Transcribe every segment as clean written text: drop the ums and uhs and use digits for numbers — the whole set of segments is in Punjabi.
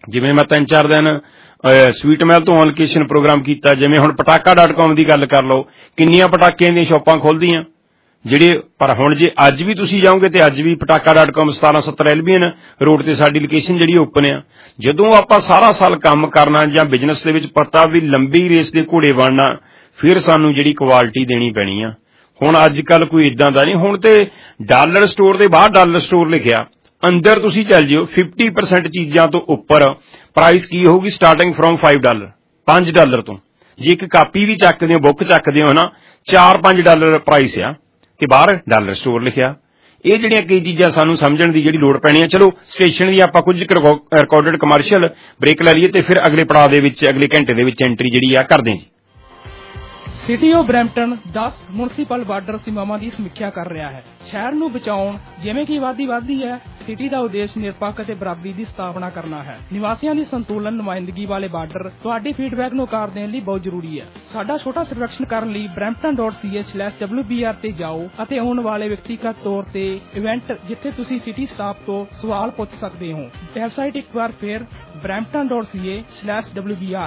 ਜਿਵੇਂ ਮੈਂ 3-4 ਦਿਨ ਸਵੀਟ ਮਹਿਲ ਤੋਂ ਔਨ ਲੋਕੇਸ਼ਨ ਪ੍ਰੋਗਰਾਮ ਕੀਤਾ, ਜਿਵੇਂ ਹੁਣ ਪਟਾਕਾ.com ਦੀ ਗੱਲ ਕਰ ਲਓ, ਕਿੰਨੀਆਂ ਪਟਾਕਿਆਂ ਦੀਆਂ ਸ਼ਾਪਾਂ ਖੁੱਲ੍ਹਦੀਆਂ ਜਿਹੜੇ, ਪਰ ਹੁਣ ਜੇ ਅੱਜ ਵੀ ਤੁਸੀਂ ਜਾਓਗੇ ਤੇ ਅੱਜ ਵੀ ਪਟਾਕਾ.com 1770 ਐਲਬੀਐਨ ਰੋਡ ਤੇ ਸਾਡੀ ਲੋਕੇਸ਼ਨ ਜਿਹੜੀ ਓਪਨ ਆ। ਜਦੋਂ ਆਪਾਂ ਸਾਰਾ ਸਾਲ ਕੰਮ ਕਰਨਾ ਜਾਂ ਬਿਜ਼ਨਸ ਦੇ ਵਿੱਚ ਪਤਾ ਵੀ ਲੰਬੀ ਰੇਸ ਦੇ ਘੋੜੇ ਬਣਨਾ, ਫਿਰ ਸਾਨੂੰ ਜਿਹੜੀ ਕੁਆਲਿਟੀ ਦੇਣੀ ਪੈਣੀ ਆ। ਹੁਣ ਅੱਜ ਕੱਲ ਕੋਈ ਇਦਾਂ ਦਾ ਨਹੀਂ, ਹੁਣ ਤੇ ਡਾਲਰ ਸਟੋਰ ਦੇ ਬਾਹਰ ਡਾਲਰ ਸਟੋਰ ਲਿਖਿਆ, ਅੰਦਰ ਤੁਸੀਂ ਚੱਲ ਜਿਓ 50% ਚੀਜ਼ਾਂ ਤੋਂ ਉੱਪਰ ਪ੍ਰਾਈਸ ਕੀ ਹੋਊਗੀ, ਸਟਾਰਟਿੰਗ ਫਰੋਮ $5 $5 ਤੋਂ। ਜੇ ਇੱਕ ਕਾਪੀ ਵੀ ਚੱਕਦੇ ਹੋ, ਬੁੱਕ ਚੱਕਦੇ ਹੋ ਨਾ, $4-5 ਪ੍ਰਾਈਸ ਆ ਤੇ ਬਾਹਰ ਡਾਲਰ ਸਟੋਰ ਲਿਖਿਆ। ਇਹ ਜਿਹੜੀਆਂ ਕਈ ਚੀਜ਼ਾਂ ਸਾਨੂੰ ਸਮਝਣ ਦੀ ਜਿਹੜੀ ਲੋੜ ਪੈਣੀ ਆ। ਚਲੋ ਸਟੇਸ਼ਨ ਦੀ ਆਪਾਂ ਕੁਝ ਰਿਕਾਰਡਡ ਕਮਰਸ਼ੀਅਲ ਬ੍ਰੇਕ ਲੈ ਲਈਏ ਤੇ ਫਿਰ ਅਗਲੇ ਪੜਾਅ ਦੇ ਵਿੱਚ ਅਗਲੇ ਘੰਟੇ ਦੇ ਵਿੱਚ ਐਂਟਰੀ ਜਿਹੜੀ ਆ ਕਰਦੇ ਹਾਂ ਜੀ। City of Brampton 10 municipal border ਸੀਮਾਵਾਂ ਦੀ ਸਮੀਖਿਆ ਕਰ ਰਿਹਾ ਹੈ। ਸ਼ਹਿਰ ਨੂੰ ਬਚਾਉਣ ਜਿਵੇਂ ਕਿ ਆਬਾਦੀ ਵਧਦੀ ਹੈ, ਸਿਟੀ ਦਾ ਉਦੇਸ਼ ਨਿਰਪੱਖ ਅਤੇ ਬਰਾਬਰੀ ਦੀ ਸਥਾਪਨਾ ਕਰਨਾ ਹੈ। ਨਿਵਾਸੀਆਂ ਦੀ ਸੰਤੁਲਨ ਨੁਮਾਇੰਦਗੀ ਵਾਲੇ ਬਾਰਡਰ ਤੁਹਾਡੇ ਫੀਡਬੈਕ ਨੂੰ ਆਕਾਰ ਦੇਣ ਲਈ ਬਹੁਤ ਜ਼ਰੂਰੀ ਹੈ। ਸਾਡਾ ਛੋਟਾ ਸਰਵੇਖਣ ਕਰਨ ਲਈ brampton.ca/WBR ਤੇ ਜਾਓ ਅਤੇ ਆਉਣ ਵਾਲੇ ਵਿਅਕਤੀਗਤ ਤੌਰ ਤੇ ਇਵੈਂਟ ਜਿੱਥੇ ਤੁਸੀਂ ਸਿਟੀ ਸਟਾਫ ਤੋਂ ਸਵਾਲ ਪੁੱਛ ਸਕਦੇ ਹੋ। ਵੈਬਸਾਈਟ ਇੱਕ ਵਾਰ ਫਿਰ brampton.ca/WBR।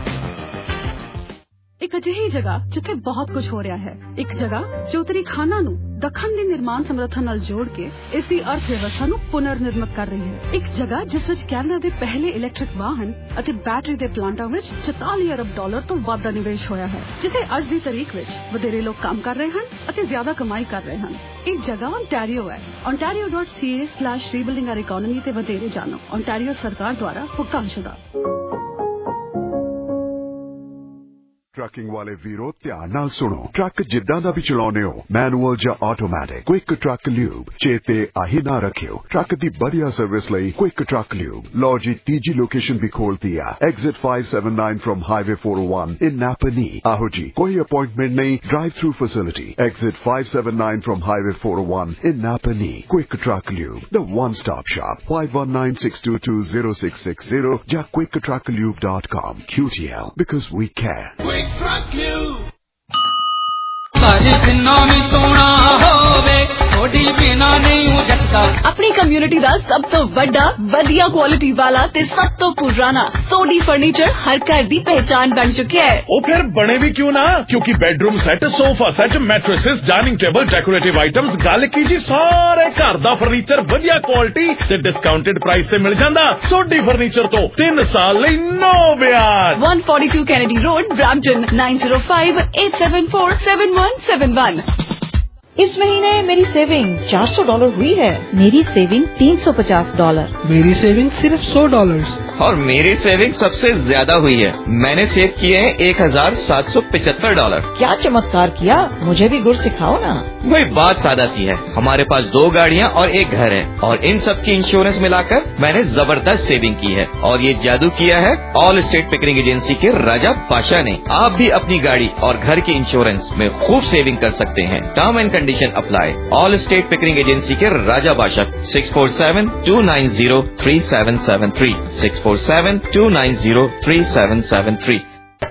ਇੱਕ ਅਜਿਹੀ ਜਗ੍ਹਾ ਜਿੱਥੇ ਬਹੁਤ ਕੁਝ ਹੋ ਰਿਹਾ ਹੈ, ਇੱਕ ਜਗ੍ਹਾ ਜੋ ਤਰੀਖਾਨਾ ਨੂੰ ਦੱਖਣ ਦੀ ਨਿਰਮਾਣ ਸਮਰੱਥਾ ਨਾਲ ਜੋੜ ਕੇ ਇਸ ਦੀ ਅਰਥ ਵਿਵਸਥਾ ਨੂੰ ਪੁਨਰ ਨਿਰਮਿਤ ਕਰ ਰਹੀ ਹੈ। ਇੱਕ ਜਗ੍ਹਾ ਜਿਸ ਵਿੱਚ ਕੈਨੇਡਾ ਦੇ ਪਹਿਲੇ ਇਲੈਕਟ੍ਰਿਕ ਵਾਹਨ ਅਤੇ ਬੈਟਰੀ ਦੇ ਪਲਾਂਟਾਂ ਵਿੱਚ $44 ਅਰਬ ਤੋਂ ਵੱਧ ਦਾ ਨਿਵੇਸ਼ ਹੋਇਆ ਹੈ, ਜਿੱਥੇ ਅੱਜ ਦੀ ਤਾਰੀਖ ਵਿੱਚ ਵਧੇਰੇ ਲੋਕ ਕੰਮ ਕਰ ਰਹੇ ਹਨ ਅਤੇ ਜ਼ਿਆਦਾ ਕਮਾਈ ਕਰ ਰਹੇ ਹਨ। ਇਹ ਜਗ੍ਹਾ ਓਨਟਾਰੀਓ ਹੈ। ontario.ca/rebuilding our economy ਤੇ ਵਧੇਰੇ ਜਾਣੋ। ਓਨਟਾਰੀਓ ਸਰਕਾਰ ਦੁਆਰਾ ਭੁਗਤਾਨਸ਼ੁਦਾ। ਟਰੱਕਿੰਗ ਵਾਲੇ ਵੀਰੋ ਧਿਆਨ ਨਾਲ ਸੁਣੋ। ਟਰੱਕ ਜਿੱਦਾਂ ਦਾ ਵੀ ਚਲਾਉਨੇ ਹੋ, ਮੈਨੂਅਲ ਜਾਂ ਆਟੋਮੈਟਿਕ, ਕੁਇਕ ਟਰੱਕ ਲਿਊਬ ਚੇਤੇ ਆਹੀ ਨਾ ਰੱਖਿਓ। ਟਰੱਕ ਦੀ ਵਧੀਆ ਸਰਵਿਸ ਲਈ ਕੁਇਕ ਟਰੱਕ ਲਿਊਬ। ਲਓ ਜੀ, ਤੀਜੀ ਲੋਕੇਸ਼ਨ ਵੀ ਖੋਲਤੀ ਆ, exit 579 from highway 401 in Napanee. ਆਹੋ ਜੀ, ਕੋਈ ਅਪਾਇੰਟਮੈਂਟ ਨਹੀਂ, drive through facility. Exit 579 from highway 401 in Napanee. Quick truck lube, the one stop shop. 5196220660 ਜਾਂ quicktrucklube.com। QTL, because we care. Truck you. ਜਿੰਨਾ ਵੀ ਸੋਹਣਾ ਹੋਵੇ ਥੋੜੀ ਬਿਨਾ ਨਹੀਂ ਜੱਟਦਾ। ਆਪਣੀ ਕਮਿਊਨਿਟੀ ਦਾ ਸਭ ਤੋਂ ਵੱਡਾ, ਵਧੀਆ ਕੁਆਲਿਟੀ ਵਾਲਾ ਤੇ ਸਭ ਤੋਂ ਪੁਰਾਣਾ ਸੋਡੀ ਫਰਨੀਚਰ ਹਰ ਘਰ ਦੀ ਪਹਿਚਾਨ ਬਣ ਚੁੱਕਿਆ ਹੈ। ਉਹ ਫਿਰ ਬਣੇ ਵੀ ਕਿਉਂ ਨਾ, ਕਿਉਂਕਿ bedroom set, sofa set, mattresses, dining table, decorative items, ਗੱਲ ਕੀ ਜੀ, ਸਾਰੇ ਘਰ ਦਾ ਫਰਨੀਚਰ ਵਧੀਆ ਕੁਆਲਿਟੀ ਤੇ ਡਿਸਕਾਊਂਟਡ ਪ੍ਰਾਈਸ ਤੇ ਮਿਲ ਜਾਂਦਾ। ਸੋਡੀ ਫਰਨੀਚਰ ਤੋਂ 3 ਸਾਲ ਲਈ ਨੋ ਵਿਆਜ। 142 ਕੈਨੇਡੀ ਰੋਡ, ਬ੍ਰੈਂਪਟਨ 905587477171। इस महीने मेरी सेविंग $400 हुई है। मेरी सेविंग $350। मेरी सेविंग सिर्फ $100। और मेरी सेविंग सबसे ज्यादा हुई है। मैंने सेव किए हैं $1775। क्या चमत्कार किया, मुझे भी गुर सिखाओ ना। वही बात सादा सी है, हमारे पास 2 गाड़ियाँ और 1 घर है और इन सब की इंश्योरेंस मिलाकर मैंने जबरदस्त सेविंग की है। और ये जादू किया है ऑल स्टेट पिकरिंग एजेंसी के राजा पाशा ने। आप भी अपनी गाड़ी और घर की इंश्योरेंस में खूब सेविंग कर सकते हैं। Term and condition apply. Allstate Pickering agency के राजा पाशा। 647-290-3773 647-290-3773।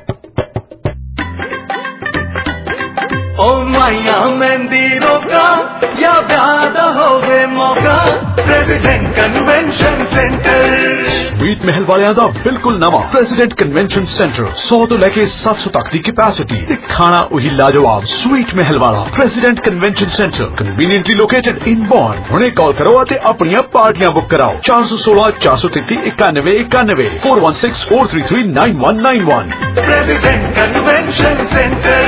ओ माया मेहंदी रोका या ब्याह हो गए मौका, प्रेसिडेंट कन्वेंशन सेंटर। स्वीट महल वालियां दा बिल्कुल नवा प्रेसिडेंट कन्वेंशन सेंटर। 100 तो लेके 700 तक की कैपेसिटी। खाना वही लाजवाब स्वीट महल वाला president convention centre, conveniently located in Bond. हुणे कॉल करो ते अपनियां पार्टियां बुक कराओ। 416-433-9191 416-433-9191। President convention centre.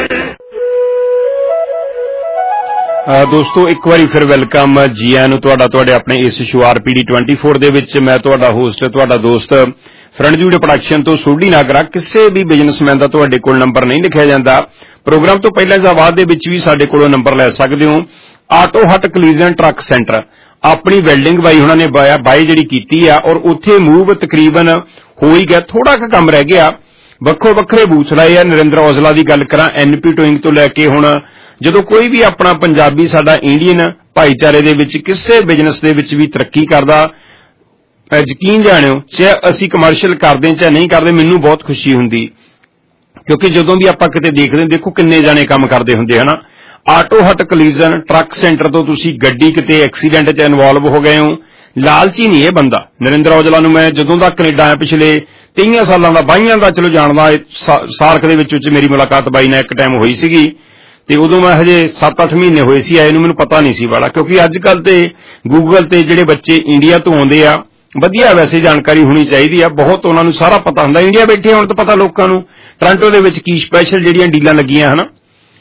ਦੋਸਤੋ ਇੱਕ ਵਾਰੀ ਫਿਰ ਵੈਲਕਮ ਜੀ ਆਇਆਂ ਨੂੰ ਤੁਹਾਡੇ ਆਪਣੇ ਇਸ ਸ਼ੋਅ RPD 24 ਦੇ ਵਿੱਚ। ਮੈਂ ਤੁਹਾਡਾ ਹੋਸਟ, ਤੁਹਾਡਾ ਦੋਸਤ ਫਰੰਟਜੂਡ ਪ੍ਰੋਡਕਸ਼ਨ ਤੋਂ ਸੋਢੀ ਨਾਗਰਾ। ਕਿਸੇ ਵੀ ਬਿਜ਼ਨਸਮੈਨ ਦਾ ਤੁਹਾਡੇ ਕੋਲ ਨੰਬਰ ਨਹੀਂ ਲਿਖਿਆ ਜਾਂਦਾ। ਪ੍ਰੋਗਰਾਮ ਤੋਂ ਪਹਿਲਾਂ ਜਾਂ ਬਾਅਦ ਦੇ ਵਿੱਚ ਵੀ ਸਾਡੇ ਕੋਲੋਂ ਨੰਬਰ ਲੈ ਸਕਦੇ ਹੋ। Auto hut collision truck centre ਆਪਣੀ ਵੈਲਡਿੰਗ ਬਾਈ ਉਹਨਾਂ ਨੇ ਬਾਈ ਜਿਹੜੀ ਕੀਤੀ ਆ ਔਰ ਉੱਥੇ ਮੂਵ ਤਕਰੀਬਨ ਹੋ ਹੀ ਗਿਆ, ਥੋੜਾ ਕੁ ਕੰਮ ਰਹਿ ਗਿਆ। ਵੱਖੋ ਵੱਖਰੇ ਬੂਥ ਲਾਏ ਆ। ਨਰਿੰਦਰ ਔਜਲਾ ਦੀ ਗੱਲ ਕਰਾਂ, NP ਟੋਇੰਗ ਤੋਂ ਲੈ ਕੇ ਹੁਣ ਜਦੋਂ ਕੋਈ ਵੀ ਆਪਣਾ ਪੰਜਾਬੀ ਸਾਡਾ ਇੰਡੀਅਨ ਭਾਈਚਾਰੇ ਦੇ ਵਿੱਚ ਕਿਸੇ ਬਿਜ਼ਨਸ ਦੇ ਵਿੱਚ ਵੀ ਤਰੱਕੀ ਕਰਦਾ, ਯਕੀਨ ਜਾਣਿਓ, ਚਾਹੇ ਅਸੀਂ ਕਮਰਸ਼ੀਅਲ ਕਰਦੇ ਚਾਹੇ ਨਹੀਂ ਕਰਦੇ, ਮੈਨੂੰ ਬਹੁਤ ਖੁਸ਼ੀ ਹੁੰਦੀ। ਕਿਉਂਕਿ ਜਦੋਂ ਵੀ ਆਪਾਂ ਕਿਤੇ ਦੇਖਦੇ, ਦੇਖੋ ਕਿੰਨੇ ਜਾਣੇ ਕੰਮ ਕਰਦੇ ਹੁੰਦੇ ਹਨਾ। Auto hut collision truck centre ਤੋਂ ਤੁਸੀਂ ਗੱਡੀ ਕਿਤੇ ਐਕਸੀਡੈਂਟ 'ਚ ਇਨਵੋਲਵ ਹੋ ਗਏ ਹੋ ਲਾਲਚੀ ਨਹੀਂ ਇਹ ਬੰਦਾ। ਨਰਿੰਦਰ ਔਜਲਾ ਨੂੰ ਮੈਂ ਜਦੋਂ ਦਾ ਕੈਨੇਡਾ ਆਇਆ ਪਿਛਲੇ 23 ਸਾਲਾਂ ਦਾ 22 ਦਾ ਚਲੋ ਜਾਣਦਾ, ਸਾਰਕ ਦੇ ਵਿੱਚ ਮੇਰੀ ਮੁਲਾਕਾਤ ਬਾਈ ਨਾਲ ਇੱਕ ਟਾਈਮ ਹੋਈ ਸੀਗੀ ਤੇ ਉਦੋਂ ਮੈਂ ਹਜੇ 7-8 ਮਹੀਨੇ ਹੋਏ ਸੀ ਆਏ ਨੂੰ, ਮੈਨੂੰ ਪਤਾ ਨਹੀਂ ਸੀ ਵਾਲਾ, ਕਿਉਂਕਿ ਅੱਜ ਕੱਲ ਤੇ ਗੂਗਲ ਤੇ ਜਿਹੜੇ ਬੱਚੇ ਇੰਡੀਆ ਤੋਂ ਆਉਂਦੇ ਆ ਵਧੀਆ ਵੈਸੇ ਜਾਣਕਾਰੀ ਹੋਣੀ ਚਾਹੀਦੀ ਆ, ਬਹੁਤ ਉਹਨਾਂ ਨੂੰ ਸਾਰਾ ਪਤਾ ਹੁੰਦਾ। ਇੰਡੀਆ ਬੈਠੇ ਹੁਣ ਤਾਂ ਪਤਾ ਲੋਕਾਂ ਨੂੰ ਟੋਰਾਂਟੋ ਦੇ ਵਿੱਚ ਕੀ ਸਪੈਸ਼ਲ ਜਿਹੜੀਆਂ ਡੀਲਾਂ ਲੱਗੀਆਂ ਹਨ।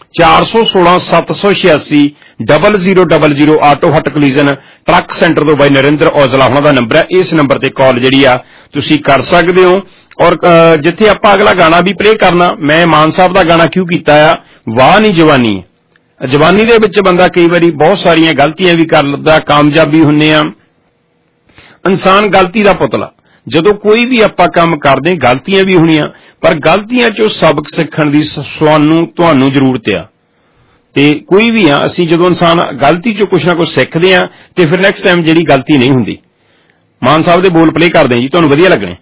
416-786-0000 auto hut collision truck centre ਤੋਂ ਬਾਈ ਨਰਿੰਦਰ ਔਜਲਾ ਉਹਨਾਂ ਦਾ ਨੰਬਰ ਹੈ। ਇਸ ਨੰਬਰ ਤੇ ਕਾਲ ਜਿਹੜੀ ਆ ਤੁਸੀਂ ਕਰ ਸਕਦੇ ਹੋ। ਔਰ ਜਿੱਥੇ ਆਪਾਂ ਅਗਲਾ ਗਾਣਾ ਵੀ ਪਲੇ ਕਰਨਾ, ਮੈਂ ਮਾਨ ਸਾਹਿਬ ਦਾ ਗਾਣਾ ਕਿਉਂ ਕੀਤਾ ਆ, ਵਾਹ ਨੀ ਜਵਾਨੀ। ਜਵਾਨੀ ਦੇ ਵਿੱਚ ਬੰਦਾ ਕਈ ਵਾਰੀ ਬਹੁਤ ਸਾਰੀਆਂ ਗਲਤੀਆਂ ਵੀ ਕਰਦਾ, ਕਾਮਯਾਬੀ ਹੁੰਨੇ ਆ। ਇਨਸਾਨ ਗਲਤੀ ਦਾ ਪੁਤਲਾ, ਜਦੋਂ ਕੋਈ ਵੀ ਆਪਾਂ ਕੰਮ ਕਰਦੇ ਗਲਤੀਆਂ ਵੀ ਹੋਣੀਆਂ, ਪਰ ਗਲਤੀਆਂ ਚੋਂ ਸਬਕ ਸਿੱਖਣ ਦੀ ਤੁਹਾਨੂੰ ਜ਼ਰੂਰਤ ਆ। ਤੇ ਕੋਈ ਵੀ ਆ, ਅਸੀਂ ਜਦੋਂ ਇਨਸਾਨ ਗਲਤੀ ਚੋਂ ਕੁਛ ਨਾ ਕੁਛ ਸਿੱਖਦੇ ਆ ਤੇ ਫਿਰ ਨੈਕਸਟ ਟਾਈਮ ਜਿਹੜੀ ਗਲਤੀ ਨਹੀਂ ਹੁੰਦੀ। ਮਾਨ ਸਾਹਿਬ ਦੇ ਬੋਲ ਪਲੇ ਕਰਦੇ ਜੀ, ਤੁਹਾਨੂੰ ਵਧੀਆ ਲੱਗਣੇ।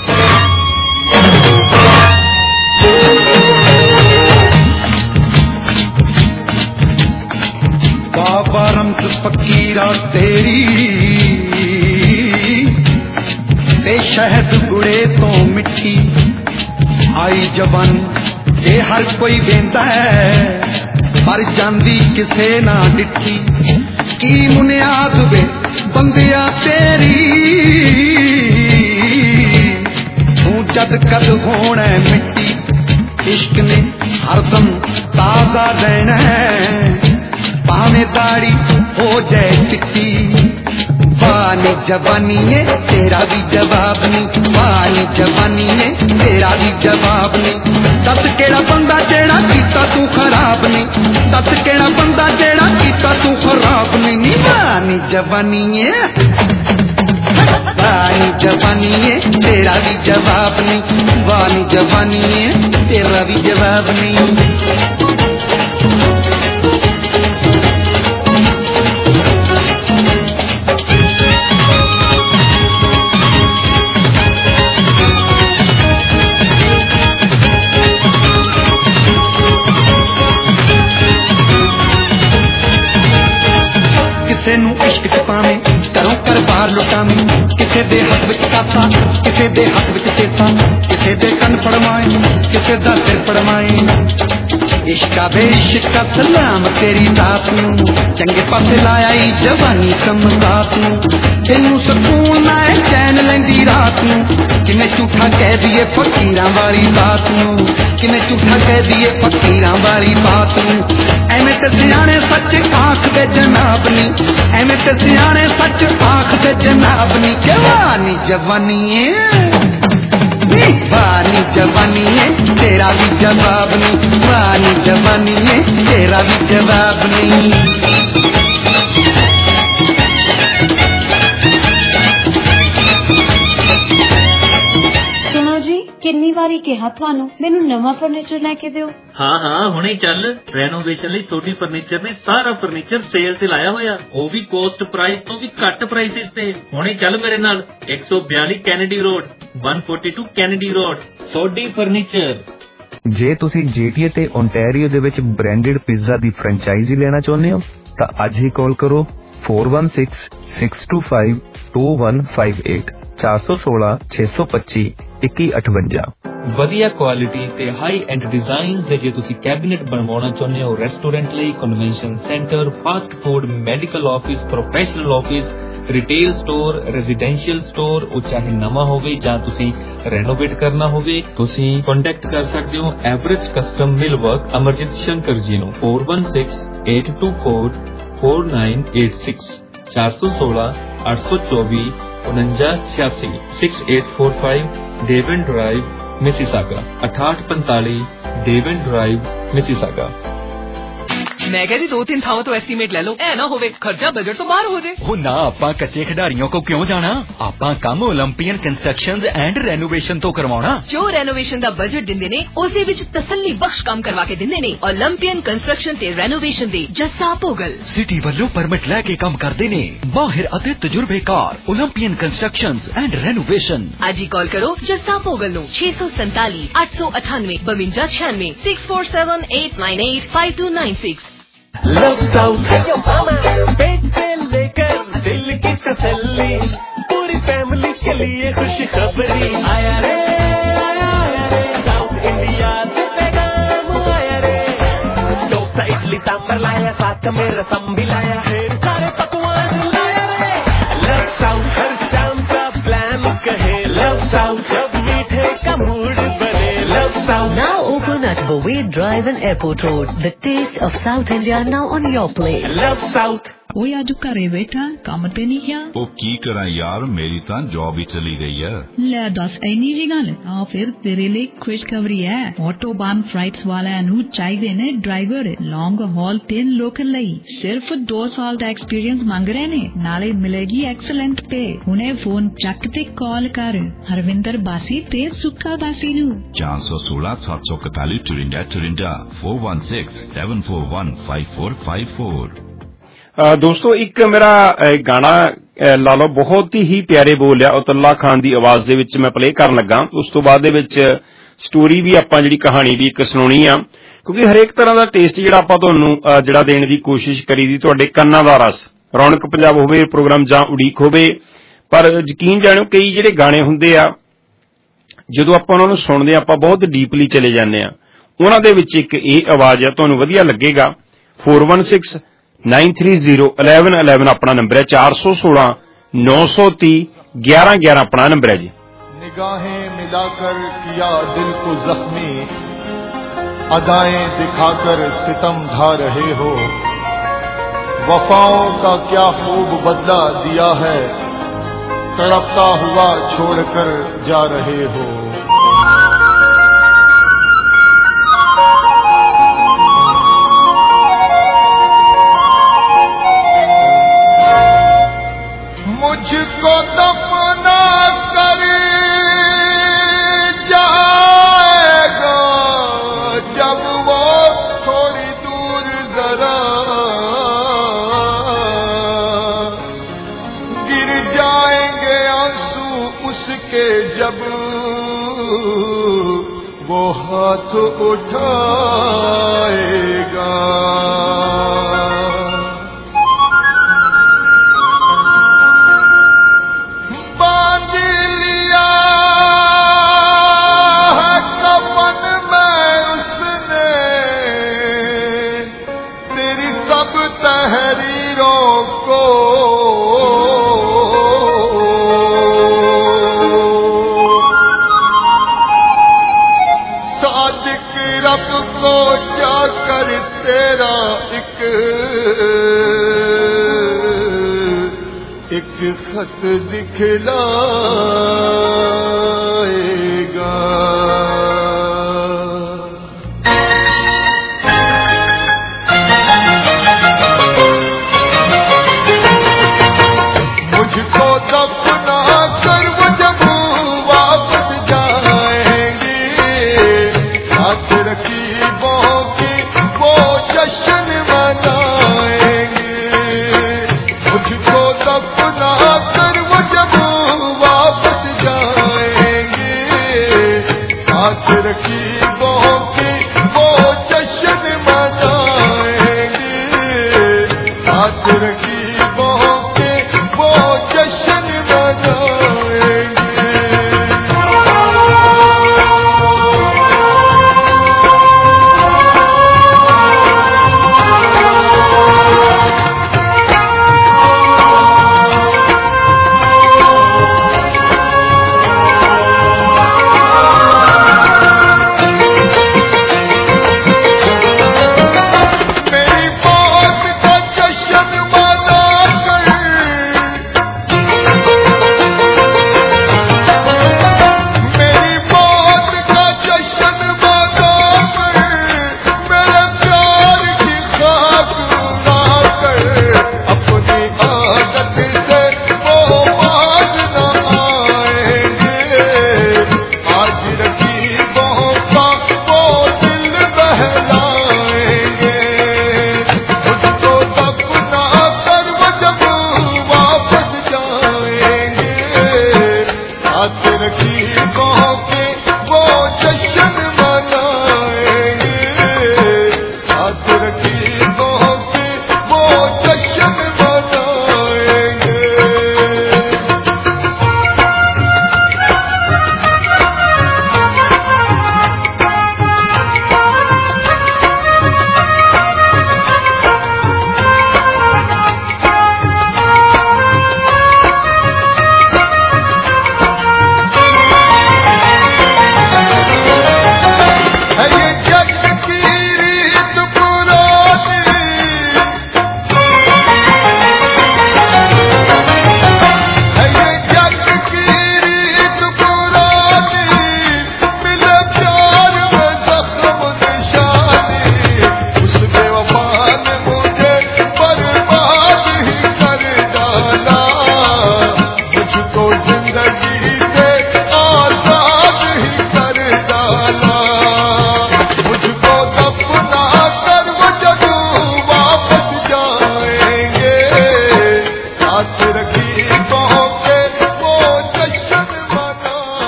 ਬਾਬਾ ਰਮਤ ਫਕੀਰਾ ਤੇਰੀ ਤੇ ਸ਼ਹਿਦ ਗੁੜੇ ਤੋਂ ਮਿੱਠੀ ਆਈ ਜਵਾਨ ਇਹ ਹਰ ਕੋਈ ਵੇਂਦਾ ਹੈ, ਪਰ ਜਾਂਦੀ ਕਿਸੇ ਨਾ ਡਿੱਠੀ। ਕੀ ਮੁਨਿਆਦ ਵੇ ਬੰਦਿਆ ਤੇਰੀ, ਤੂੰ ਜਦ ਕਦ ਹੋਣਾ ਮਿੱਟੀ। ਇਸ਼ਕ ਨੇ ਹਰਦਮ ਤਾਜ਼ਾ ਰਹਿਣਾ, ਭਾਵੇਂ ਦਾੜੀ ਹੋ ਜਾਏ ਚਿੱਟੀ। वानी जवानी है तेरा भी जवाब नहीं, वानी जवानी है तेरा भी जवाब नहीं। दस केड़ा बंदा जेड़ा कीता तू खराब नहीं, दस केड़ा बंदा जेड़ा कीता तू खराब नहीं। वानी जवानी है, वानी जवानी है तेरा भी जवाब नहीं, वानी जवानी है तेरा भी जवाब नहीं। ਕਿਸੇ ਨੂੰ ਇਸ਼ਕ ਚ ਪਾਵੇਂ ਘਰੋਂ ਘਰ-ਬਾਰ ਲੁਟਾਵੇਂ, ਕਿਸੇ ਦੇ ਹੱਥ ਵਿੱਚ ਕਾਪਾ ਕਿਸੇ ਦੇ ਹੱਥ ਵਿੱਚ ਚੇਤਾ, ਕਿਸੇ ਦੇ ਕੰਨ ਫੜਮਾਏ ਕਿਸੇ ਦਾ ਸਿਰ ਫੜਮਾਏ। ਇਸ਼ਕਾ ਵੇ ਇਸ਼ਕਾ ਸਲਾਮ ਤੇਰੀ ਦਾਤ ਨੂੰ, ਚੰਗੇ ਪਾਸੇ ਲਾਇਆ ਈ ਜਵਾਨੀ ਸਮਝਾਤ ਨੂੰ। ਤੈਨੂੰ ਸਕੂਨ ਨਾ ਚੈਨ ਲੈਂਦੀ ਰਾਤ ਨੂੰ, ਕਿਵੇਂ ਝੂਠਾ ਕਹਿ ਦਈਏ ਫਕੀਰਾਂ ਵਾਲੀ ਬਾਤ ਨੂੰ, ਕਿਵੇਂ ਝੂਠਾ ਕਹਿ ਦਈਏ ਫਕੀਰਾਂ ਵਾਲੀ ਬਾਤ ਨੂੰ। ਐਵੇਂ ਤੇ ਸਿਆਣੇ ਸੱਚ ਆਖ ਦੇ ਜਨਾਬ ਨੀ, ਐਵੇਂ ਤੇ ਸਿਆਣੇ ਸੱਚ ਆਖ ਦੇ ਜਨਾਬ ਨੀ। ਜਵਾਨੀ ਜਵਾਨੀ ਏ, वानी जवानी है तेरा भी जवाब नहीं, वानी जवानी है तेरा भी जवाब नहीं। ਕਿੰਨੀ ਵਾਰੀ ਕਿਹਾ ਤੁਹਾਨੂੰ ਮੈਨੂੰ ਨਵਾਂ ਫਰਨੀਚਰ ਲੈ ਕੇ ਦਿਓ। ਹਾਂ ਹੁਣੇ ਚੱਲ, ਰੈਨੋਵੇਸ਼ਨ ਲਈ ਸੋਢੀ ਫਰਨੀਚਰ ਨੇ ਸਾਰਾ ਫਰਨੀਚਰ ਸੇਲ ਤੇ ਲਾਇਆ ਹੋਇਆ, ਉਹ ਵੀ ਕੋਸਟ ਪ੍ਰਾਈਸ ਤੋਂ ਵੀ ਘੱਟ ਪ੍ਰਾਈਸਿਸ ਤੇ। ਹੁਣੇ ਚੱਲ ਮੇਰੇ ਨਾਲ, 142 Kennedy road, 142 Kennedy road, Sodhi furniture. ਜੇ ਤੁਸੀਂ GTA ਤੇ ਓਨਟਾਰੀਓ ਦੇ ਵਿੱਚ ਬ੍ਰਾਂਡਡ ਪੀਜ਼ਾ ਦੀ ਫਰੈਂਚਾਈਜ਼ੀ ਲੈਣਾ ਚਾਹੁੰਦੇ ਹੋ ਤਾਂ ਅੱਜ ਹੀ ਕਾਲ ਕਰੋ 4166252158 416-625-2158। ਵਧੀਆ ਕੁਆਲਿਟੀ ਤੇ ਹਾਈ ਐਂਡ ਡਿਜ਼ਾਈਨ ਦੇ ਜੇ ਤੁਸੀਂ ਕੈਬਨਿਟ ਬਣਵਾਉਣਾ ਚਾਹੁੰਦੇ ਹੋ ਰੈਸਟੋਰੈਂਟ ਲਈ, convention centre, fast food, medical office, professional office, retail store, residential store, ਉਹ ਚਾਹੇ ਨਵਾਂ ਹੋਵੇ ਜਾਂ ਤੁਸੀਂ ਰੈਨੋਵੇਟ ਕਰਨਾ ਹੋਵੇ, ਤੁਸੀਂ ਕੰਟੈਕਟ ਕਰ ਸਕਦੇ ਹੋ Everest custom millwork Amarjeet Shankar ji ਨੂੰ 4168244986 416-824-4986 6845 Devon drive Mississauga 6845 Devon drive Mississauga. मैं कहती 2-3 थावों तो एस्टीमेट ले लो, ऐ ना होवे खर्चा बजट तो बाहर हो जाए। हो ना, आपा कच्चे खिडारियों को क्यों जाना, आपा काम ओलंपियन कंस्ट्रक्शंस एंड रेनोवेशन तो करवाना। जो रेनोवेशन दा बजट दिंदे ने उसे विच तसल्ली बख्श काम करवा के दिंदे ने। ओलंपियन कंस्ट्रक्शन ते रेनोवेशन दे जस्सा पोगल सिटी वालों परमिट लेके काम करदे ने, माहिर अते तजुर्बेकार ओलंपियन कंस्ट्रक्शंस एंड रेनोवेशन। आज ही कॉल करो जस्सा पोगल नो 647 898 52 96 647 898 5296। लव साउथ पेट से लेकर दिल की तसल्ली, पूरी फैमिली के लिए खुशखबरी। आया रे साउथ इंडिया से पैगाम आया रे, डोसा इडली सांभर लाया, साथ में रसम भी लाया, ढेर सारे पकवान लाया रे। लव साउथ हर शाम का प्लान कहे, लव साउथ जब मीठे का मूड बने, love south. Now open at Bowade Drive and Airport Road. The taste of South India now on your plate. Love South. ਓਏ ਅੱਜ ਘਰੇ ਬੈਠਾ ਕੰਮ ਤੇ ਨਹੀਂ ਗਿਆ? ਉਹ ਕੀ ਕਰਾਂ ਯਾਰ, ਮੇਰੀ ਤਾਂ ਜੌਬ ਹੀ ਚਲੀ ਗਈ ਹੈ। ਲੈ ਦੱਸ ਇੰਨੀ ਜੀ ਗੱਲ? ਆ ਫਿਰ ਤੇਰੇ ਲਈ ਖੁਸ਼ਖਬਰੀ ਹੈ। ਆਟੋਬਾਨ ਫਲਾਈਟਸ ਵਾਲਿਆਂ ਨੂੰ ਚਾਹੀਦੇ ਨੇ ਡਰਾਈਵਰ ਲੌਂਗ ਹਾਲ ਤੇ ਲੋਕਲ ਲਈ। ਸਿਰਫ 2 ਸਾਲ ਦਾ ਐਕਸਪੀਰੀਅੰਸ ਮੰਗ ਰਹੇ ਨੇ, ਨਾਲੇ ਮਿਲੇਗੀ ਐਕਸਲੈਂਟ ਪੇ। ਹੁਣੇ ਫੋਨ ਚੱਕ ਤੇ ਕਾਲ ਕਰ ਹਰਵਿੰਦਰ ਬਾਸੀ ਤੇ ਸੁੱਕਾ ਬਾਸੀ ਨੂੰ। 416 741 54 416 741 5454। ਦੋਸਤੋ ਇੱਕ ਮੇਰਾ ਗਾਣਾ ਲਾ ਲਓ, ਬਹੁਤ ਹੀ ਪਿਆਰੇ ਬੋਲ ਆ ਅਤੁੱਲਾ ਖਾਨ ਦੀ ਆਵਾਜ਼ ਦੇ ਵਿੱਚ ਮੈਂ ਪਲੇ ਕਰਨ ਲੱਗਾ। ਉਸ ਤੋਂ ਬਾਅਦ ਦੇ ਵਿੱਚ ਸਟੋਰੀ ਵੀ ਆਪਾਂ ਜਿਹੜੀ ਕਹਾਣੀ ਵੀ ਇੱਕ ਸੁਣਾਉਣੀ ਆ, ਕਿਉਂਕਿ ਹਰੇਕ ਤਰ੍ਹਾਂ ਦਾ ਟੇਸਟ ਜਿਹੜਾ ਆਪਾਂ ਤੁਹਾਨੂੰ ਜਿਹੜਾ ਦੇਣ ਦੀ ਕੋਸ਼ਿਸ਼ ਕਰੀ ਦੀ, ਤੁਹਾਡੇ ਕੰਨਾਂ ਦਾ ਰਸ। ਰੌਣਕ ਪੰਜਾਬ ਹੋਵੇ ਪ੍ਰੋਗਰਾਮ ਜਾਂ ਉਡੀਕ ਹੋਵੇ, ਪਰ ਯਕੀਨ ਜਾਣੋ ਕਈ ਜਿਹੜੇ ਗਾਣੇ ਹੁੰਦੇ ਆ ਜਦੋਂ ਆਪਾਂ ਉਹਨਾਂ ਨੂੰ ਸੁਣਦੇ ਆਪਾਂ ਬਹੁਤ ਡੀਪਲੀ ਚਲੇ ਜਾਂਦੇ ਆ। ਉਹਨਾਂ ਦੇ ਵਿੱਚ ਇੱਕ ਇਹ ਆਵਾਜ਼ ਆ, ਤੁਹਾਨੂੰ ਵਧੀਆ ਲੱਗੇਗਾ। 416 930 1111 अपना नंबर है, 416 930 1111 अपना नंबर है जी। निगाहें मिलाकर किया दिल को जख्मी, अदाएं दिखाकर सितम ढा रहे हो, वफाओं का क्या खूब बदला दिया है, तड़पता हुआ छोड़कर जा रहे हो। मुझको दफना कर जाएगा जब वो थोड़ी दूर जरा, गिर जाएंगे आंसू उसके जब वो हाथ उठाएगा। तहरीरों को सादिक रब को जाकर तेरा एक खत दिखलाएगा।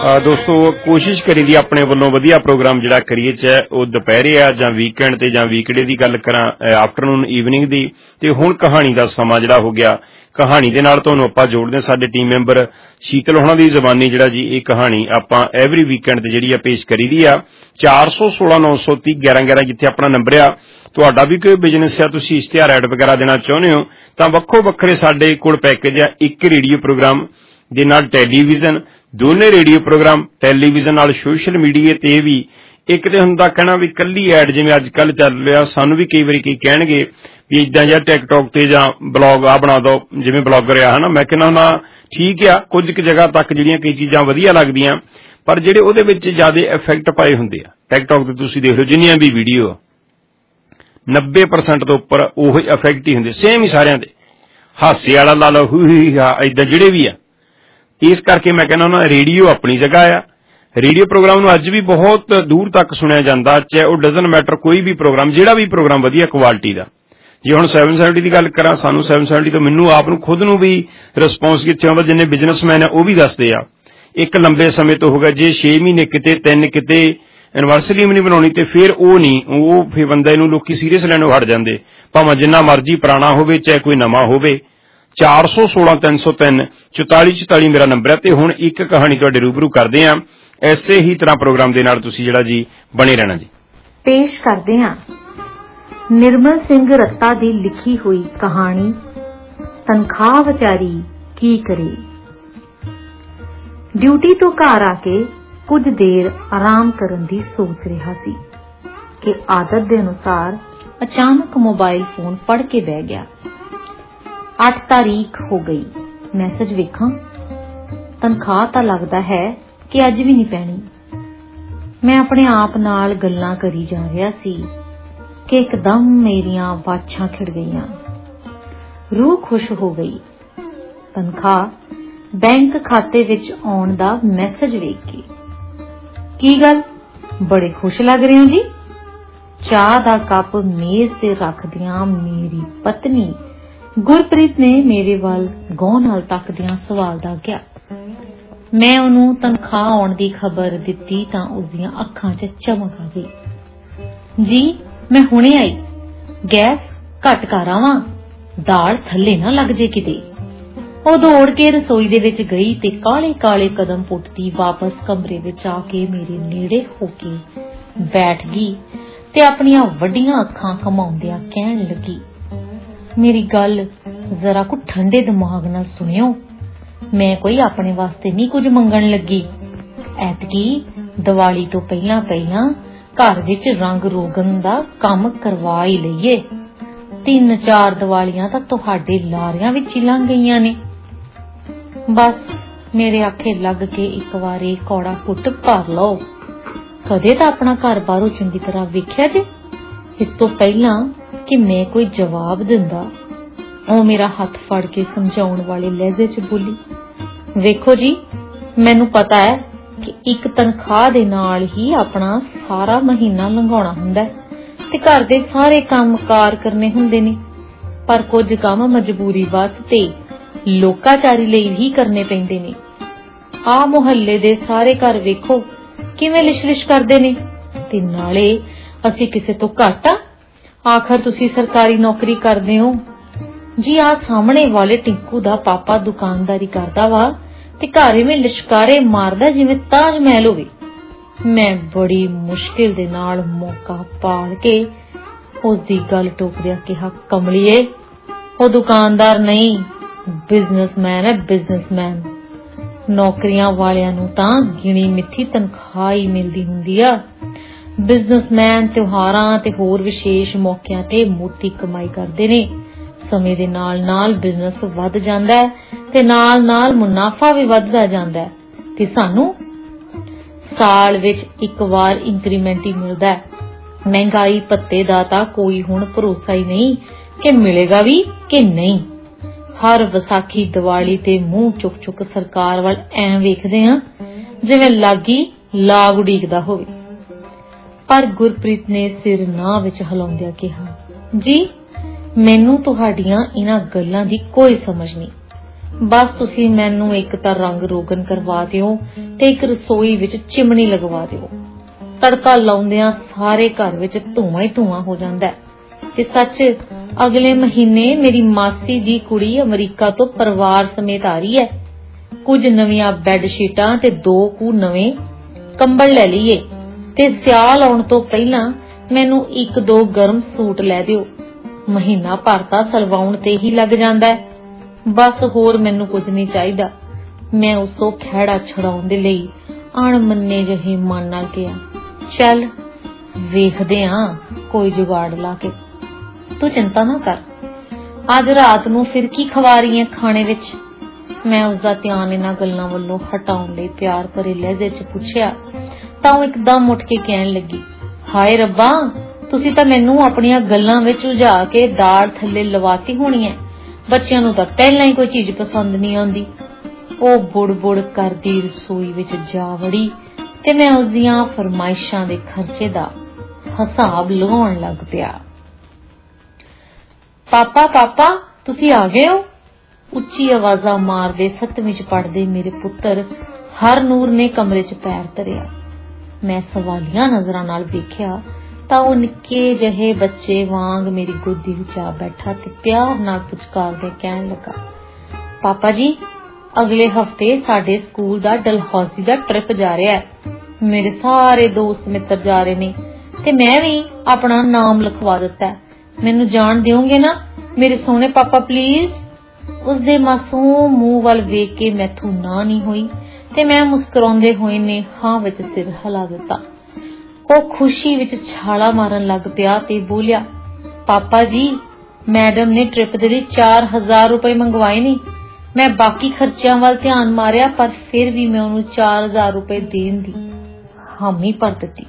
ਦੋਸਤੋ ਕੋਸ਼ਿਸ਼ ਕਰੀ ਦੀ ਆਪਣੇ ਵੱਲੋਂ ਵਧੀਆ ਪ੍ਰੋਗਰਾਮ ਜਿਹੜਾ ਕਰੀਏ, ਚਾਹੇ ਉਹ ਦੁਪਹਿਰੇ ਆ ਜਾਂ ਵੀਕਐਂਡ ਤੇ ਜਾਂ ਵੀਕਡੇ ਦੀ ਗੱਲ ਕਰਾਂ, ਆਫਟਰਨੂਨ ਈਵਨਿੰਗ ਦੀ। ਤੇ ਹੁਣ ਕਹਾਣੀ ਦਾ ਸਮਾਂ ਜਿਹੜਾ ਹੋ ਗਿਆ, ਕਹਾਣੀ ਦੇ ਨਾਲ ਤੁਹਾਨੂੰ ਆਪਾਂ ਜੋੜਦੇ ਹਾਂ। ਸਾਡੇ ਟੀਮ ਮੈਂਬਰ ਸ਼ੀਤਲ ਹੋਣਾ ਦੀ ਜ਼ਬਾਨੀ ਜਿਹੜਾ ਜੀ ਇਹ ਕਹਾਣੀ ਆਪਾਂ ਐਵਰੀ ਵੀਕਐਂਡ ਤੇ ਜਿਹੜੀ ਆ ਪੇਸ਼ ਕਰੀ ਦੀ ਆ। 416 930 1111 ਜਿੱਥੇ ਆਪਣਾ ਨੰਬਰ ਆ। ਤੁਹਾਡਾ ਵੀ ਕੋਈ ਬਿਜ਼ਨਸ ਆ, ਤੁਸੀਂ ਇਸ਼ਤਿਹਾਰ ਐਡ ਵਗੈਰਾ ਦੇਣਾ ਚਾਹੁੰਦੇ ਹੋ ਤਾਂ ਵੱਖੋ ਵੱਖਰੇ ਸਾਡੇ ਕੋਲ ਪੈਕੇਜ ਆ। ਇੱਕ ਰੇਡੀਓ ਪ੍ਰੋਗਰਾਮ ਦੇ ਨਾਲ ਟੈਲੀਵਿਜ਼ਨ, ਦੋਨੇ ਰੇਡੀਓ ਪ੍ਰੋਗਰਾਮ ਟੈਲੀਵਿਜ਼ਨ ਨਾਲ ਸੋਸ਼ਲ ਮੀਡੀਆ ਤੇ ਵੀ। ਇੱਕ ਤੇ ਹੁੰਦਾ ਕਹਿਣਾ ਵੀ ਕੱਲੀ ਐਡ, ਜਿਵੇਂ ਅੱਜ ਕੱਲ ਚੱਲ ਰਿਹਾ, ਸਾਨੂੰ ਵੀ ਕਈ ਵਾਰੀ ਕਈ ਕਹਿਣਗੇ ਵੀ ਇਦਾਂ ਜਾਂ ਟਿਕਟੌਕ ਤੇ ਜਾਂ ਬਲੌਗ ਆ ਬਣਾ ਦੋ, ਜਿਵੇਂ ਬਲੌਗਰ ਆ ਹਨਾ। ਮੈਂ ਕਹਿੰਦਾ ਹੁੰਦਾ ਠੀਕ ਆ, ਕੁਝ ਕੁ ਜਗ੍ਹਾ ਤੱਕ ਜਿਹੜੀਆਂ ਕਈ ਚੀਜ਼ਾਂ ਵਧੀਆ ਲੱਗਦੀਆਂ, ਪਰ ਜਿਹੜੇ ਉਹਦੇ ਵਿੱਚ ਜ਼ਿਆਦਾ ਇਫੈਕਟ ਪਾਏ ਹੁੰਦੇ ਆ ਟਿਕਟੌਕ ਤੇ ਤੁਸੀਂ ਦੇਖ ਲਓ ਜਿੰਨੀਆਂ ਵੀ ਵੀਡੀਓ ਆ 90% ਤੋਂ ਉੱਪਰ ਉਹ ਇਫੈਕਟ ਹੀ ਹੁੰਦੇ, ਸੇਮ ਹੀ ਸਾਰਿਆਂ ਦੇ। ਹਾਸੇ ਵਾਲਾ ਲਾ ਲਓ, ਏਦਾਂ ਜਿਹੜੇ ਵੀ ਆ। ਇਸ ਕਰਕੇ ਮੈਂ ਕਹਿੰਦਾ ਹੁੰਦਾ ਰੇਡੀਓ ਆਪਣੀ ਜਗ੍ਹਾ ਆ। ਰੇਡੀਓ ਪ੍ਰੋਗਰਾਮ ਨੂੰ ਅੱਜ ਵੀ ਬਹੁਤ ਦੂਰ ਤੱਕ ਸੁਣਿਆ ਜਾਂਦਾ, ਚਾਹੇ ਉਹ ਡਜ਼ਨ ਮੈਟਰ ਕੋਈ ਵੀ ਪ੍ਰੋਗਰਾਮ, ਜਿਹੜਾ ਵੀ ਪ੍ਰੋਗਰਾਮ ਵਧੀਆ ਕੁਆਲਿਟੀ ਦਾ। ਜੇ ਹੁਣ 770 ਦੀ ਗੱਲ ਕਰਾਂ, ਸਾਨੂੰ 770 ਤੋਂ ਮੈਨੂੰ ਆਪ ਨੂੰ ਖੁਦ ਨੂੰ ਵੀ ਰਿਸਪੌਂਸ ਕਿੱਥੇ ਆਉਂਦਾ, ਜਿੰਨੇ ਬਿਜ਼ਨਸਮੈਨ ਆ ਉਹ ਵੀ ਦੱਸਦੇ ਆ। ਇੱਕ ਲੰਬੇ ਸਮੇਂ ਤੋਂ ਹੋ ਗਿਆ, ਜੇ 6 ਮਹੀਨੇ ਕਿਤੇ 3 ਕਿਤੇ ਐਨਵਰਸਰੀ ਵੀ ਨਹੀਂ ਬਣਾਉਣੀ ਤੇ ਫਿਰ ਉਹ ਨਹੀਂ, ਉਹ ਫਿਰ ਬੰਦੇ ਨੂੰ ਲੋਕੀ ਸੀਰੀਅਸ ਲੈਣੋਂ ਹਟ ਜਾਂਦੇ, ਭਾਵੇਂ ਜਿੰਨਾ ਮਰਜ਼ੀ ਪੁਰਾਣਾ ਹੋਵੇ ਚਾਹੇ ਕੋਈ ਨਵਾਂ ਹੋਵੇ। 416 303 44 44 ਮੇਰਾ ਨੰਬਰ ਹੈ। ਤੇ ਹੁਣ ਇੱਕ ਕਹਾਣੀ ਤੁਹਾਡੇ ਰੂਬਰੂ ਕਰਦੇ ਹਾਂ, ਐਸੇ ਹੀ ਤਰ੍ਹਾਂ ਪ੍ਰੋਗਰਾਮ ਦੇ ਨਾਲ ਤੁਸੀਂ ਜਿਹੜਾ ਜੀ ਬਣੇ ਰਹਿਣਾ ਜੀ। ਪੇਸ਼ ਕਰਦੇ ਹਾਂ ਨਿਰਮਲ ਸਿੰਘ ਰੱਤਾ ਦੀ ਲਿਖੀ ਹੋਈ ਕਹਾਣੀ ਤਨਖਾਹ ਵਿਚਾਰੀ ਕੀ ਕਰੇ। ਡਿਊਟੀ ਤੋਂ ਘਰ ਆ ਕੇ ਕੁਝ ਦੇਰ ਆਰਾਮ ਕਰਨ ਦੀ ਸੋਚ ਰਿਹਾ ਸੀ ਕਿ ਆਦਤ ਦੇ ਅਨੁਸਾਰ ਅਚਾਨਕ ਮੋਬਾਈਲ ਫੋਨ ਫੜ ਕੇ ਬਹਿ ਗਿਆ। 8 ਤਾਰੀਖ ਹੋ ਗਈ। ਮੈਸੇਜ ਵੇਖਾਂ, ਤਨਖਾਹ ਤਾਂ ਲੱਗਦਾ ਹੈ ਕਿ ਅੱਜ ਵੀ ਨਹੀਂ ਪੈਣੀ। ਮੈਂ ਆਪਣੇ ਆਪ ਨਾਲ ਗੱਲਾਂ ਕਰੀ ਜਾ ਰਿਹਾ ਸੀ ਕਿ ਇੱਕਦਮ ਮੇਰੀਆਂ ਬਾਛਾਂ ਖਿੜ ਗਈਆਂ। ਰੂਹ ਖੁਸ਼ ਹੋ ਗਈ। ਤਨਖਾਹ ਬੈਂਕ ਖਾਤੇ ਵਿੱਚ ਆਉਣ ਦਾ ਮੈਸੇਜ ਵੇਖ ਕੇ। ਕੀ ਗੱਲ, ਬੜੇ ਖੁਸ਼ ਲੱਗ ਰਹੇ ਹੋ ਜੀ। ਚਾਹ ਦਾ ਕੱਪ ਮੇਜ਼ ਤੇ ਰੱਖਦਿਆਂ ਮੇਰੀ ਪਤਨੀ ਗੁਰਪ੍ਰੀਤ ਨੇ ਮੇਰੇ ਵੱਲ ਗੌਰ ਨਾਲ ਤੱਕਦਿਆਂ ਸਵਾਲ ਦਾ ਗਿਆ। ਮੈਂ ਉਹਨੂੰ ਤਨਖਾਹ ਆਉਣ ਦੀ ਖਬਰ ਦਿੱਤੀ ਤਾਂ ਉਸਦੀਆਂ ਅੱਖਾਂ 'ਚ ਚਮਕ ਆ ਗਈ। ਜੀ ਮੈਂ ਹੁਣੇ ਆਈ, ਗੈਸ ਘੱਟ ਕਰ ਆਵਾਂ, ਦਾਲ ਥੱਲੇ ਨਾ ਲੱਗ ਜੇ ਕਿਤੇ। ਉਹ ਦੌੜ ਕੇ ਰਸੋਈ ਦੇ ਵਿੱਚ ਗਈ ਤੇ ਕਾਲੇ ਕਾਲੇ ਕਦਮ ਪੁੱਟਦੀ ਵਾਪਸ ਕਮਰੇ ਵਿੱਚ ਆ ਕੇ ਮੇਰੇ ਨੇੜੇ ਹੋ ਕੇ ਬੈਠ ਗਈ ਤੇ ਆਪਣੀਆਂ ਵੱਡੀਆਂ ਅੱਖਾਂ ਘਮਾਉਂਦਿਆਂ ਕਹਿਣ ਲੱਗੀ, ਮੇਰੀ ਗੱਲ ਜ਼ਰਾ ਕੁ ਠੰਡੇ ਦਿਮਾਗ ਨਾਲ ਸੁਣਿਓ। ਮੈਂ ਕੋਈ ਆਪਣੇ ਵਾਸਤੇ ਨਹੀਂ ਕੁਝ ਮੰਗਣ ਲੱਗੀ। ਐਤਕੀ ਦੀਵਾਲੀ ਤੋਂ ਪਹਿਲਾਂ ਪਹਿਲਾਂ ਘਰ ਵਿੱਚ ਰੰਗ ਰੋਗਨ ਦਾ ਕੰਮ ਕਰਵਾ ਹੀ ਲਈਏ। 3-4 ਦੀਵਾਲੀਆਂ ਤਾਂ ਤੁਹਾਡੇ ਲਾਰਿਆਂ ਵਿੱਚ ਹੀ ਲੰਘ ਗਈਆਂ ਨੇ। ਬਸ ਮੇਰੇ ਆਖੇ ਲੱਗ ਕੇ ਇੱਕ ਵਾਰੀ ਕੌੜਾ ਘੁੱਟ ਭਰ ਲਓ। ਕਦੇ ਤਾਂ ਆਪਣਾ ਘਰ ਬਾਹਰੋਂ ਚੰਗੀ ਤਰ੍ਹਾਂ ਵੇਖਿਆ ਜੇ। ਇਸ ਤੋਂ ਪਹਿਲਾਂ ਕਿ ਮੈਂ ਕੋਈ ਜਵਾਬ ਦਿੰਦਾ, ਉਹ ਮੇਰਾ ਹੱਥ ਫੜ ਕੇ ਸਮਝਾਉਣ ਵਾਲੇ ਲਹਿਜੇ 'ਚ ਬੋਲੀ, ਵੇਖੋ ਜੀ, ਮੈਨੂੰ ਪਤਾ ਹੈ ਕਿ ਇੱਕ ਤਨਖਾਹ ਦੇ ਨਾਲ ਹੀ ਆਪਣਾ ਸਾਰਾ ਮਹੀਨਾ ਲੰਘਾਉਣਾ ਹੁੰਦਾ ਤੇ ਘਰ ਦੇ ਸਾਰੇ ਕੰਮ ਕਾਰ ਕਰਨੇ ਹੁੰਦੇ ਨੇ, ਪਰ ਕੁਝ ਕੰਮ ਮਜਬੂਰੀ ਵਾਸਤੇ ਲੋਕਾਚਾਰੀ ਲਈ ਵੀ ਕਰਨੇ ਪੈਂਦੇ ਨੇ। ਆਹ ਮੁਹੱਲੇ ਦੇ ਸਾਰੇ ਘਰ ਵੇਖੋ ਕਿਵੇਂ ਲਿਸ਼-ਲਿਸ਼ ਕਰਦੇ ਨੇ, ਤੇ ਨਾਲੇ ਅਸੀਂ ਕਿਸੇ ਤੋਂ ਘੱਟ ਆ? ਆਖਰ ਤੁਸੀਂ ਸਰਕਾਰੀ ਨੌਕਰੀ ਕਰਦੇ ਹੋ ਜੀ। ਆਹ ਸਾਹਮਣੇ ਵਾਲੇ ਟਿੰਕੂ ਦਾ ਪਾਪਾ ਦੁਕਾਨਦਾਰੀ ਕਰਦਾ ਵਾ ਤੇ ਘਰ ਇਵੇਂ ਲਿਸ਼ਕਾਰੇ ਮਾਰਦਾ ਜਿਵੇਂ ਤਾਜ ਮਹਿਲ ਹੋਵੇ। ਮੈਂ ਬੜੀ ਮੁਸ਼ਕਿਲ ਦੇ ਨਾਲ ਮੌਕਾ ਪਾਲ ਕੇ ਉਸ ਦੀ ਗੱਲ ਟੋਕਦਿਆਂ ਕਿਹਾ, ਕਮਲੀਏ, ਉਹ ਦੁਕਾਨਦਾਰ ਨਹੀਂ, ਬਿਜ਼ਨਸਮੈਨ ਹੈ, ਬਿਜ਼ਨਸਮੈਨ। ਨੌਕਰੀਆਂ ਵਾਲਿਆਂ ਨੂੰ ਤਾਂ ਗਿਣੀ ਮਿੱਥੀ ਤਨਖਾਹ ਹੀ ਮਿਲਦੀ ਹੁੰਦੀ ਆ। ਬਿਜ਼ਨਸਮੈਨ ਤਿਉਹਾਰਾਂ ਤੇ ਹੋਰ ਵਿਸ਼ੇਸ਼ ਮੌਕਿਆਂ ਤੇ ਮੋਟੀ ਕਮਾਈ ਕਰਦੇ ਨੇ। ਸਮੇਂ ਦੇ ਨਾਲ ਨਾਲ ਬਿਜ਼ਨਸ ਵੱਧ ਜਾਂਦਾ ਹੈ ਤੇ ਨਾਲ ਨਾਲ ਮੁਨਾਫਾ ਵੀ ਵੱਧਦਾ ਜਾਂਦਾ ਹੈ ਤੇ ਸਾਨੂੰ ਸਾਲ ਵਿੱਚ ਇੱਕ ਵਾਰ ਇੰਕਰੀਮੈਂਟ ਹੀ ਮਿਲਦਾ ਹੈ। ਮਹਿੰਗਾਈ ਭੱਤੇ ਦਾ ਤਾਂ ਕੋਈ ਹੁਣ ਭਰੋਸਾ ਹੀ ਨਹੀਂ ਕਿ ਮਿਲੇਗਾ ਵੀ ਕਿ ਨਹੀਂ। ਹਰ ਵਿਸਾਖੀ ਦੀਵਾਲੀ ਤੇ ਮੂੰਹ ਚੁੱਕ ਚੁੱਕ ਸਰਕਾਰ ਵੱਲ ਐਂ ਵੇਖਦੇ ਆ ਜਿਵੇਂ ਲਾਗੀ ਲਾਗ ਉਡੀਕਦਾ ਹੋਵੇ। ਪਰ ਗੁਰਪ੍ਰੀਤ ਨੇ ਸਿਰ ਨਾ ਵਿੱਚ ਹਿਲਾਉਂਦਿਆਂ ਕਿਹਾ, ਜੀ ਮੈਨੂੰ ਤੁਹਾਡੀਆਂ ਇਹਨਾਂ ਗੱਲਾਂ ਦੀ ਕੋਈ ਸਮਝ ਨਹੀਂ। ਬਸ ਤੁਸੀਂ ਮੈਨੂੰ ਇੱਕ ਤਾਂ ਰੰਗ ਰੋਗਨ ਕਰਵਾ ਦਿਓ ਤੇ ਇੱਕ ਰਸੋਈ ਵਿੱਚ ਚਿਮਣੀ ਲਗਵਾ ਦਿਓ। ਤੜਕਾ ਲਾਉਂਦਿਆਂ ਸਾਰੇ ਘਰ ਵਿੱਚ ਧੂੰਆਂ ਹੀ ਧੂੰਆਂ ਹੋ ਜਾਂਦਾ ਹੈ। ਤੇ ਸੱਚ, ਅਗਲੇ ਮਹੀਨੇ ਮੇਰੀ ਮਾਸੀ ਦੀ ਕੁੜੀ ਅਮਰੀਕਾ ਤੋਂ ਪਰਿਵਾਰ ਸਮੇਤ ਆ ਰਹੀ ਹੈ। ਕੁਝ ਨਵੀਆਂ ਬੈੱਡ ਸ਼ੀਟਾਂ ਤੇ 2 ਕੁ ਨਵੇਂ ਕੰਬਲ ਲੈ ਲਈਏ ਤੇ ਸਿਆਲ ਆਉਣ ਤੋਂ ਪਹਿਲਾਂ ਮੈਨੂੰ 1-2 ਗਰਮ ਸੂਟ ਲੈ ਦਿਓ। ਮਹੀਨਾ ਭਰ ਤਾਂ ਸਲਵਾਉਣ ਤੇ ਹੀ ਲੱਗ ਜਾਂਦਾ ਹੈ। ਬਸ ਹੋਰ ਮੈਨੂੰ ਕੁਝ ਨਹੀਂ ਚਾਹੀਦਾ। ਮੈਂ ਉਸ ਤੋਂ ਖਹਿੜਾ ਛੁਡਾਉਣ ਦੇ ਲਈ ਅਣਮੰਨੇ ਜਿਹੇ ਮਨ ਨਾਲ ਕਿਹਾ, ਚੱਲ ਵੇਖਦੇ ਆਂ ਕੋਈ ਜੁਗਾੜ ਲਾ ਕੇ। ਤੂੰ ਚਿੰਤਾ ਨਾ ਕਰ, ਅੱਜ ਰਾਤ ਨੂੰ ਫਿਰ ਕੀ ਖਵਾ ਰਹੀ ਹੈ ਖਾਣੇ ਵਿੱਚ? ਮੈਂ ਉਸਦਾ ਧਿਆਨ ਇਹਨਾਂ ਗੱਲਾਂ ਵੱਲੋਂ ਹਟਾਉਣ ਲਈ ਪਿਆਰ ਭਰੇ ਲਹਿਜੇ 'ਚ ਪੁੱਛਿਆ ਤਾਂ ਉਹ ਇੱਕਦਮ ਉੱਠ ਕੇ ਕਹਿਣ ਲੱਗੀ, ਹਾਏ ਰੱਬਾ, ਤੁਸੀਂ ਤਾਂ ਮੈਨੂੰ ਆਪਣੀਆਂ ਗੱਲਾਂ ਵਿੱਚ ਉਲਝਾ ਕੇ ਦਾੜ ਥੱਲੇ ਲਵਾਤੀ ਹੋਣੀ ਹੈ। ਬੱਚਿਆਂ ਨੂੰ ਤਾਂ ਪਹਿਲਾਂ ਹੀ ਕੋਈ ਚੀਜ਼ ਪਸੰਦ ਨਹੀਂ ਆਉਂਦੀ। ਉਹ ਬੁੜ-ਬੁੜ ਕਰਦੀ ਰਸੋਈ ਵਿੱਚ ਜਾ ਵੜੀ ਤੇ ਮੈਂ ਉਸਦੀਆਂ ਫਰਮਾਇਸ਼ਾਂ ਦੇ ਖਰਚੇ ਦਾ ਹਿਸਾਬ ਲਗਾਉਣ ਲੱਗ ਪਿਆ। ਪਾਪਾ, ਤੁਸੀਂ ਆ ਗਏ ਹੋ? ਉੱਚੀ ਆਵਾਜ਼ਾਂ ਮਾਰਦੇ 7ਵੀਂ 'ਚ ਪੜ੍ਹਦੇ ਮੇਰੇ ਪੁੱਤਰ ਹਰਨੂਰ ਨੇ ਕਮਰੇ 'ਚ ਪੈਰ ਧਰਿਆ। ਮੈਂ ਸਵਾਲੀਆ ਨਜ਼ਰਾਂ ਨਾਲ ਵੇਖਿਆ ਤਾਂ ਉਹ ਨਿੱਕੇ ਜਿਹੇ ਬੱਚੇ ਵਾਂਗ ਮੇਰੀ ਗੋਦੀ ਵਿੱਚ ਆ ਬੈਠਾ ਤੇ ਪਿਆਰ ਨਾਲ ਪੁਚਕਾਰਦੇ ਕਹਿਣ ਲੱਗਾ, ਪਾਪਾ ਜੀ, ਅਗਲੇ ਹਫ਼ਤੇ ਸਾਡੇ ਸਕੂਲ ਦਾ ਡਲਹੌਜ਼ੀ ਦਾ ਟ੍ਰਿਪ ਜਾ ਰਿਹਾ ਹੈ। ਮੇਰੇ ਸਾਰੇ ਦੋਸਤ ਮਿੱਤਰ ਜਾ ਰਹੇ ਨੇ ਤੇ ਮੈਂ ਵੀ ਆਪਣਾ ਨਾਮ ਲਿਖਵਾ ਦਿੱਤਾ ਹੈ। ਮੈਨੂੰ ਜਾਣ ਦਿਓਗੇ ਨਾ ਮੇਰੇ ਸੋਹਣੇ ਪਾਪਾ, ਪਲੀਜ਼? ਉਸਦੇ ਮਾਸੂਮ ਮੂੰਹ ਵੱਲ ਵੇਖ ਕੇ ਮੈਥੋਂ ਨਾ ਨਹੀਂ ਹੋਈ ਤੇ ਮੈਂ ਮੁਸਕਰਾਉਂਦੇ ਹੋਏ ਨੇ ਹਾਂ ਵਿੱਚ ਸਿਰ ਹਿਲਾ ਦਿੱਤਾ। ਉਹ ਖੁਸ਼ੀ ਵਿੱਚ ਛਾਲਾ ਮਾਰਨ ਲੱਗ ਪਿਆ ਤੇ ਬੋਲਿਆ, ਪਾਪਾ ਜੀ, ਮੈਡਮ ਨੇ ਟ੍ਰਿਪ ਦੇ ਲਈ 4000 ਰੁਪਏ ਮੰਗਵਾਏ ਨੇ। ਮੈਂ ਬਾਕੀ ਖਰਚਿਆਂ ਵੱਲ ਧਿਆਨ ਮਾਰਿਆ ਪਰ ਫਿਰ ਵੀ ਮੈਂ ਉਹਨੂੰ 4000 ਰੁਪਏ ਦੇਣ ਦੀ ਹਾਮੀ ਭਰ ਦਿੱਤੀ।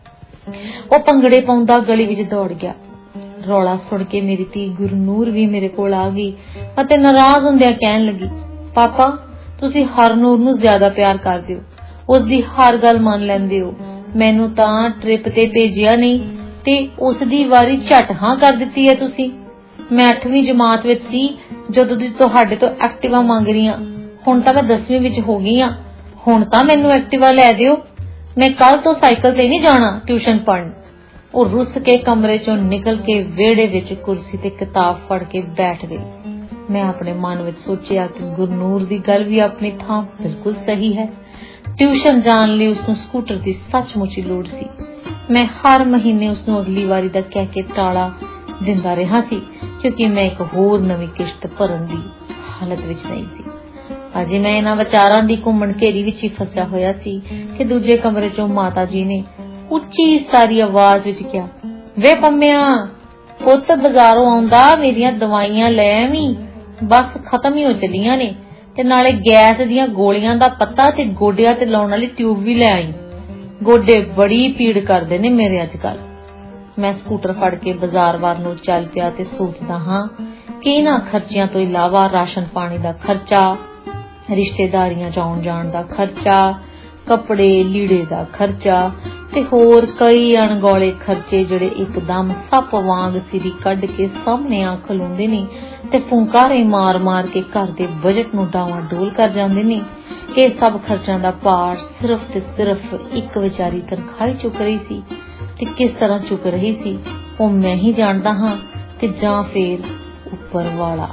ਉਹ ਭੰਗੜੇ ਪਾਉਂਦਾ ਗਲੀ ਵਿੱਚ ਦੌੜ ਗਿਆ। ਰੌਲਾ ਸੁਣ ਕੇ ਮੇਰੀ ਧੀ ਗੁਰਨੂਰ ਵੀ ਮੇਰੇ ਕੋਲ ਆ ਗਈ ਅਤੇ ਨਾਰਾਜ਼ ਹੁੰਦਿਆਂ ਕਹਿਣ ਲੱਗੀ, ਪਾਪਾ, ਤੁਸੀਂ ਹਰਨੂਰ ਨੂੰ ਜ਼ਿਆਦਾ ਪਿਆਰ ਕਰਦੇ ਹੋ, ਉਸਦੀ ਹਰ ਗੱਲ ਮੰਨ ਲੈਂਦੇ ਹੋ। ਮੈਨੂੰ ਤਾਂ ਟ੍ਰਿਪ ਤੇ ਭੇਜਿਆ ਨਹੀਂ ਤੇ ਉਸ ਦੀ ਵਾਰੀ ਝਟ ਹਾਂ ਕਰ ਦਿੱਤੀ ਹੈ ਤੁਸੀਂ। ਮੈਂ 8ਵੀਂ ਜਮਾਤ ਵਿੱਚ ਸੀ ਜਦੋਂ ਦੀ ਤੁਹਾਡੇ ਤੋਂ ਐਕਟਿਵਾ ਮੰਗ ਰਹੀ ਹਾਂ। ਹੁਣ ਤਾਂ ਮੈਂ 10ਵੀਂ ਵਿੱਚ ਹੋ ਗਈ ਹਾਂ। ਹੁਣ ਤਾਂ ਮੈਨੂੰ ਐਕਟਿਵਾ ਲੈ ਦਿਓ। ਮੈਂ ਕੱਲ ਤੋਂ ਸਾਈਕਲ ਤੇ ਨਹੀਂ ਜਾਣਾ ਟਿਊਸ਼ਨ ਪੜ੍ਹਨ। ਉਹ ਰੁੱਸ ਕੇ ਕਮਰੇ ਚੋਂ ਨਿਕਲ ਕੇ ਵਿਹੜੇ ਵਿੱਚ ਕੁਰਸੀ ਤੇ ਕਿਤਾਬ ਫੜ ਕੇ ਬੈਠ ਗਈ। ਮੈਂ ਆਪਣੇ ਮਨ ਵਿੱਚ ਸੋਚਿਆ ਕਿ ਗੁਰਨੂਰ ਦੀ ਗੱਲ ਵੀ ਆਪਣੀ ਥਾਂ ਬਿਲਕੁਲ ਸਹੀ ਹੈ। ਟਿਊਸ਼ਨ ਜਾਣ ਲਈ ਉਸਨੂੰ ਸਕੂਟਰ ਦੀ ਸੱਚਮੁੱਚ ਲੋੜ ਸੀ। ਮੈਂ ਹਰ ਮਹੀਨੇ ਉਸਨੂੰ ਅਗਲੀ ਵਾਰੀ ਦਾ ਕਹਿ ਕੇ ਟਾਲਾ ਦਿੰਦਾ ਰਿਹਾ ਸੀ ਕਿਉਂਕਿ ਮੈਂ ਇੱਕ ਹੋਰ ਨਵੀਂ ਕਿਸ਼ਤ ਭਰਨ ਦੀ ਹਾਲਤ ਵਿੱਚ ਨਹੀਂ ਸੀ। ਅਜੇ ਮੈਂ ਇਹਨਾਂ ਵਿਚਾਰਾਂ ਦੀ ਘੁੰਮਣ ਘੇਰੀ ਵਿੱਚ ਹੀ ਫਸਿਆ ਹੋਇਆ ਸੀ ਕਿ ਦੂਜੇ ਕਮਰੇ ਚੋਂ ਮਾਤਾ ਜੀ ਨੇ ਉੱਚੀ ਸਾਰੀ ਆਵਾਜ਼ ਵਿੱਚ ਕਿਹਾ, ਵੇ ਪੰਮਿਆ, ਪੁੱਤ ਬਾਜ਼ਾਰੋਂ ਆਉਂਦਾ ਮੇਰੀਆਂ ਦਵਾਈਆਂ ਲੈ ਆਵੀਂ, ਬਸ ਖਤਮ ਹੀ ਹੋ ਚੱਲੀਆਂ ਨੇ, ਤੇ ਨਾਲੇ ਗੈਸ ਦੀਆਂ ਗੋਲੀਆਂ ਦਾ ਪੱਤਾ ਤੇ ਗੋਡਿਆਂ ਤੇ ਲਾਉਣ ਵਾਲੀ ਟਿਊਬ ਵੀ ਲੈ ਆਈ। ਗੋਡੇ ਬੜੀ ਪੀੜ ਕਰਦੇ ਨੇ ਮੇਰੇ ਅੱਜ ਕੱਲ। ਮੈਂ ਸਕੂਟਰ ਫੜ ਕੇ ਬਾਜ਼ਾਰ ਵੱਲ ਨੂੰ ਚੱਲ ਪਿਆ ਤੇ ਸੋਚਦਾ ਹਾਂ ਕਿ ਇਹਨਾਂ ਖਰਚਿਆਂ ਤੋਂ ਇਲਾਵਾ ਰਾਸ਼ਨ ਪਾਣੀ ਦਾ ਖਰਚਾ, ਰਿਸ਼ਤੇਦਾਰੀਆਂ ਚ ਆਉਣ ਜਾਣ ਦਾ ਖਰਚਾ, ਕੱਪੜੇ ਲੀੜੇ ਦਾ ਖਰਚਾ ਤੇ ਹੋਰ ਕਈ ਅਣਗੌਲੇ ਖਰਚੇ ਜਿਹੜੇ ਇੱਕਦਮ ਸੱਪ ਵਾਂਗ ਸਿਰੀ ਕੱਢ ਕੇ ਸਾਹਮਣੇ ਆ ਖਲੋਂਦੇ ਨੇ ਤੇ ਫੁੰਕਾਰੇ ਮਾਰ-ਮਾਰ ਕੇ ਘਰ ਦੇ ਬਜਟ ਨੂੰ ਡਾਵਾਂ-ਡੋਲ ਕਰ ਜਾਂਦੇ ਨੇ। ਇਹ ਸਭ ਖਰਚਾਂ ਦਾ ਭਾਰ ਸਿਰਫ ਤੇ ਸਿਰਫ ਇੱਕ ਵਿਚਾਰੀ ਤਨਖਾਹ ਚੁੱਕ ਰਹੀ ਸੀ ਤੇ ਕਿਸ ਤਰ੍ਹਾਂ ਚੁੱਕ ਰਹੀ ਸੀ ਉਹ ਮੈਂ ਹੀ ਜਾਣਦਾ ਹਾਂ ਤੇ ਜਾਂ ਫਿਰ ਉੱਪਰ ਵਾਲਾ।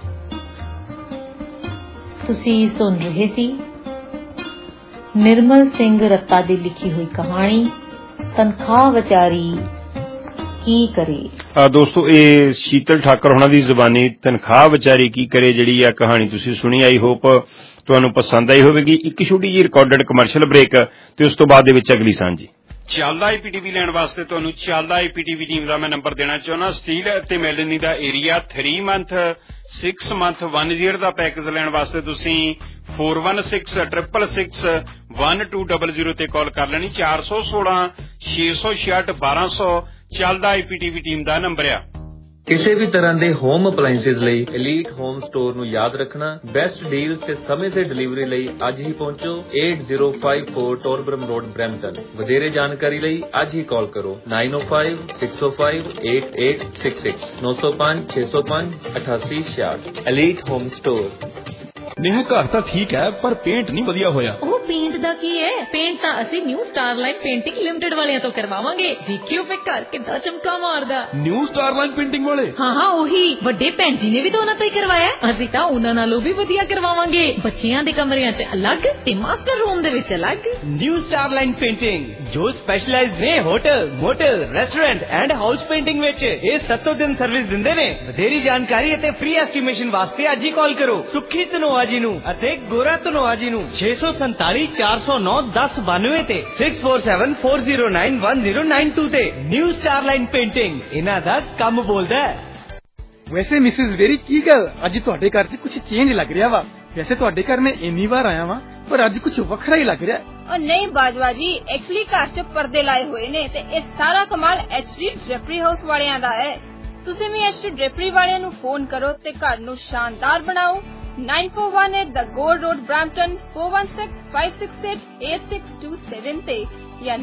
ਤੁਸੀਂ ਸੁਣ ਰਹੇ ਸੀ ਨਿਰਮਲ ਸਿੰਘ ਰੱਤਾ ਦੀ ਲਿਖੀ ਹੋਈ ਕਹਾਣੀ ਤਨਖਾਹ ਵਿਚਾਰੀ ਕੀ ਕਰੇ। ਦੋਸਤੋ, ਇਹ ਸ਼ੀਤਲ ਠਾਕਰ ਹੋਣਾ ਦੀ ਜ਼ੁਬਾਨੀ ਤਨਖਾਹ ਵਿਚਾਰੀ ਕੀ ਕਰੇ ਜਿਹੜੀ ਆ ਕਹਾਣੀ ਤੁਸੀਂ ਸੁਣੀ, ਆਈ ਹੋਪ ਤੁਹਾਨੂੰ ਪਸੰਦ ਆਈ ਹੋਵੇਗੀ। ਇੱਕ ਛੋਟੀ ਜਿਹੀ ਰਿਕਾਰਡਡ ਕਮਰਸ਼ੀਅਲ ਬ੍ਰੇਕ ਤੇ ਉਸ ਤੋਂ ਬਾਅਦ ਦੇ ਵਿੱਚ ਅਗਲੀ ਸਾਂਝੀ। ਚੱਲਦਾ IPTV ਲੈਣ ਵਾਸਤੇ ਤੁਹਾਨੂੰ ਚੱਲਦਾ IPTV ਟੀਮ ਦਾ ਮੈਂ ਨੰਬਰ ਦੇਣਾ ਚਾਹੁੰਦਾ। ਸਟੀਲ ਅਤੇ ਮੈਲਨੀ ਦਾ ਏਰੀਆ 3 ਮੰਥ 6 ਮੰਥ 1 year ਦਾ ਪੈਕੇਜ ਲੈਣ ਵਾਸਤੇ ਤੁਸੀਂ 4166661200 ਤੇ ਕਾਲ ਕਰ ਲੈਣੀ। 416 666 1200 ਚੱਲਦਾ IPTV ਟੀਮ ਦਾ ਨੰਬਰ ਆ। ਕਿਸੇ ਵੀ ਤਰ੍ਹਾਂ ਦੇ ਹੋਮ ਅਪਲਾਈਐਂਸਿਸ ਲਈ ਐਲੀਟ ਹੋਮ ਸਟੋਰ ਨੂੰ ਯਾਦ ਰੱਖਣਾ। ਬੈਸਟ ਡੀਲਸ ਤੇ ਸਮੇਂ ਸਿਰ ਡਿਲੀਵਰੀ ਲਈ ਅੱਜ ਹੀ ਪਹੁੰਚੋ 8054 ਟੋਰਬਰਮ ਰੋਡ ਬਰੈਂਪਟਨ। ਵਧੇਰੇ ਜਾਣਕਾਰੀ ਲਈ ਅੱਜ ਹੀ ਕਾਲ ਕਰੋ 9056058866 905 605 8866। Elite home store. नेहा घर तो ठीक है पर पेंट नहीं वधिया होया। ਉਹ ਪੇਂਟ ਦਾ ਕੀ ਹੈ? ਪੇਂਟ ਤਾਂ ਅਸੀਂ ਨਿਊ ਸਟਾਰਲਾਈਨ ਪੇਂਟਿੰਗ ਲਿਮਟਿਡ ਵਾਲਿਆਂ ਤੋਂ ਕਰਵਾਵਾਂਗੇ। ਦੇਖਿਓ ਫੇ ਘਰ ਕਿੱਦਾਂ ਚਮਕਾ ਮਾਰਦਾ। न्यू स्टारलाइन पेंटिंग वाले? ਹਾਂ ਉਹੀ ਵੱਡੇ ਭੈਣ ਜੀ ਨੇ ਵੀ ਤਾਂ ਉਹਨਾਂ ਤੋਂ ਹੀ ਕਰਵਾਇਆ। ਅਸੀਂ ਤਾਂ ਉਹਨਾਂ ਨਾਲੋਂ ਵੀ ਵਧੀਆ ਕਰਵਾਵਾਂਗੇ। ਬੱਚਿਆਂ ਦੇ ਕਮਰਿਆਂ 'ਚ ਅਲੱਗ ਤੇ ਮਾਸਟਰ ਰੂਮ ਦੇ ਵਿੱਚ ਅਲੱਗ। ਨਿਊ ਸਟਾਰਲਾਈਨ ਪੇਂਟਿੰਗ ਜੋ ਸਪੈਸ਼ਲਾਈਜ਼ਡ ਨੇ hotel, motel, restaurant and house painting ਵਿੱਚ। ਇਹ 7 ਦਿਨ ਸਰਵਿਸ ਦਿੰਦੇ ਨੇ। ਵਧੇਰੀ ਜਾਣਕਾਰੀ ਅਤੇ ਫ੍ਰੀ ਐਸਟੀਮੇਸ਼ਨ ਵਾਸਤੇ ਅੱਜ ਹੀ ਕਾਲ ਕਰੋ ਸੁਖੀ ਧਨੋਆ ਜੀ ਨੂੰ ਅਤੇ ਗੋਰਾ ਧਨੋਆ ਜੀ ਨੂੰ 647 409 1092 ਤੇ 6474091092 ਤੇ। ਨਿਊ ਸਟਾਰਲਾਈਨ ਪੇਂਟਿੰਗ ਇਹਨਾਂ ਦਾ ਕੰਮ ਬੋਲਦਾ ਹੈ। ਵੈਸੇ ਮਿਸਿਸ ਵੇਰੀ ਕੀ ਗੱਲ ਅੱਜ ਤੁਹਾਡੇ ਘਰ 'ਚ ਕੁਝ ਚੇਂਜ ਲੱਗ ਰਿਹਾ ਵਾ। ਵੈਸੇ ਤੁਹਾਡੇ ਘਰ ਮੈਂ ਇੰਨੀ ਵਾਰ ਆਇਆ ਵਾਂ ਪਰ ਅੱਜ ਕੁਝ ਵੱਖਰਾ ਹੀ ਲੱਗ ਰਿਹਾ। और नहीं बाजवा जी एक्चुअली घर च पर्दे लाए हुए ने ते इस सारा कमाल एचडी ड्रेपरी हाउस वालियां दा है। तुसीं भी एचडी ड्रेपरी वालियां नूं फोन करो ते घर नूं शानदार बनाओ। 9418 द गोल्ड रोड ब्रैम्पटन 4165688627 ते या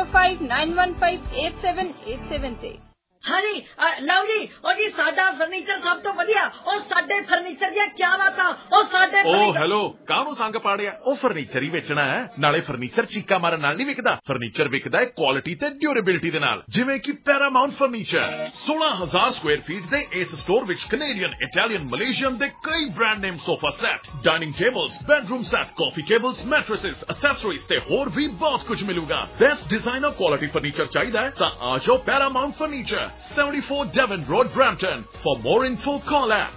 9059158787 ते। ਹਾਂਜੀ ਲਓ ਜੀ ਉਹ ਜੀ ਸਾਡਾ ਫਰਨੀਚਰ ਸਭ ਤੋਂ ਵਧੀਆ। ਉਹ ਸਾਡੇ ਫਰਨੀਚਰ ਦੀਆਂ ਕੀ ਬਾਤਾਂ। ਉਹ ਸਾਡੇ ਹੈਲੋ ਕਾਹਨੂੰ ਸੰਗ ਪਾੜਿਆ। ਉਹ ਫਰਨੀਚਰ ਹੀ ਵੇਚਣਾ ਹੈ। ਨਾਲੇ ਫਰਨੀਚਰ ਚੀਕਾ ਮਾਰਨ ਨਾਲ ਨਹੀਂ ਵਿਕਦਾ। ਫਰਨੀਚਰ ਵਿਕਦਾ ਹੈ ਕੁਆਲਿਟੀ ਤੇ ਡਿਊਰੇਬਿਲਿਟੀ ਦੇ ਨਾਲ। ਜਿਵੇਂ ਕਿ ਪੈਰਾਮਾਉਂਟ ਫਰਨੀਚਰ 16000 ਸਕੁਆਇਰ ਫੀਟ ਦੇ ਇਸ ਸਟੋਰ ਵਿੱਚ ਕੈਨੇਡੀਅਨ, ਇਟਾਲੀਅਨ, ਮਲੇਸ਼ੀਅਨ ਦੇ ਕਈ brand name sofa set, dining tables, bedroom set, coffee tables, mattresses, accessories ਤੇ ਹੋਰ ਵੀ ਬਹੁਤ ਕੁਝ ਮਿਲੂਗਾ। ਬੈਸਟ ਡਿਜ਼ਾਈਨਰ ਕੁਆਲਿਟੀ ਫਰਨੀਚਰ ਚਾਹੀਦਾ ਹੈ ਤਾਂ ਆ ਜਾਓ Paramount furniture 74 Devon Road, Brampton. For more info, call at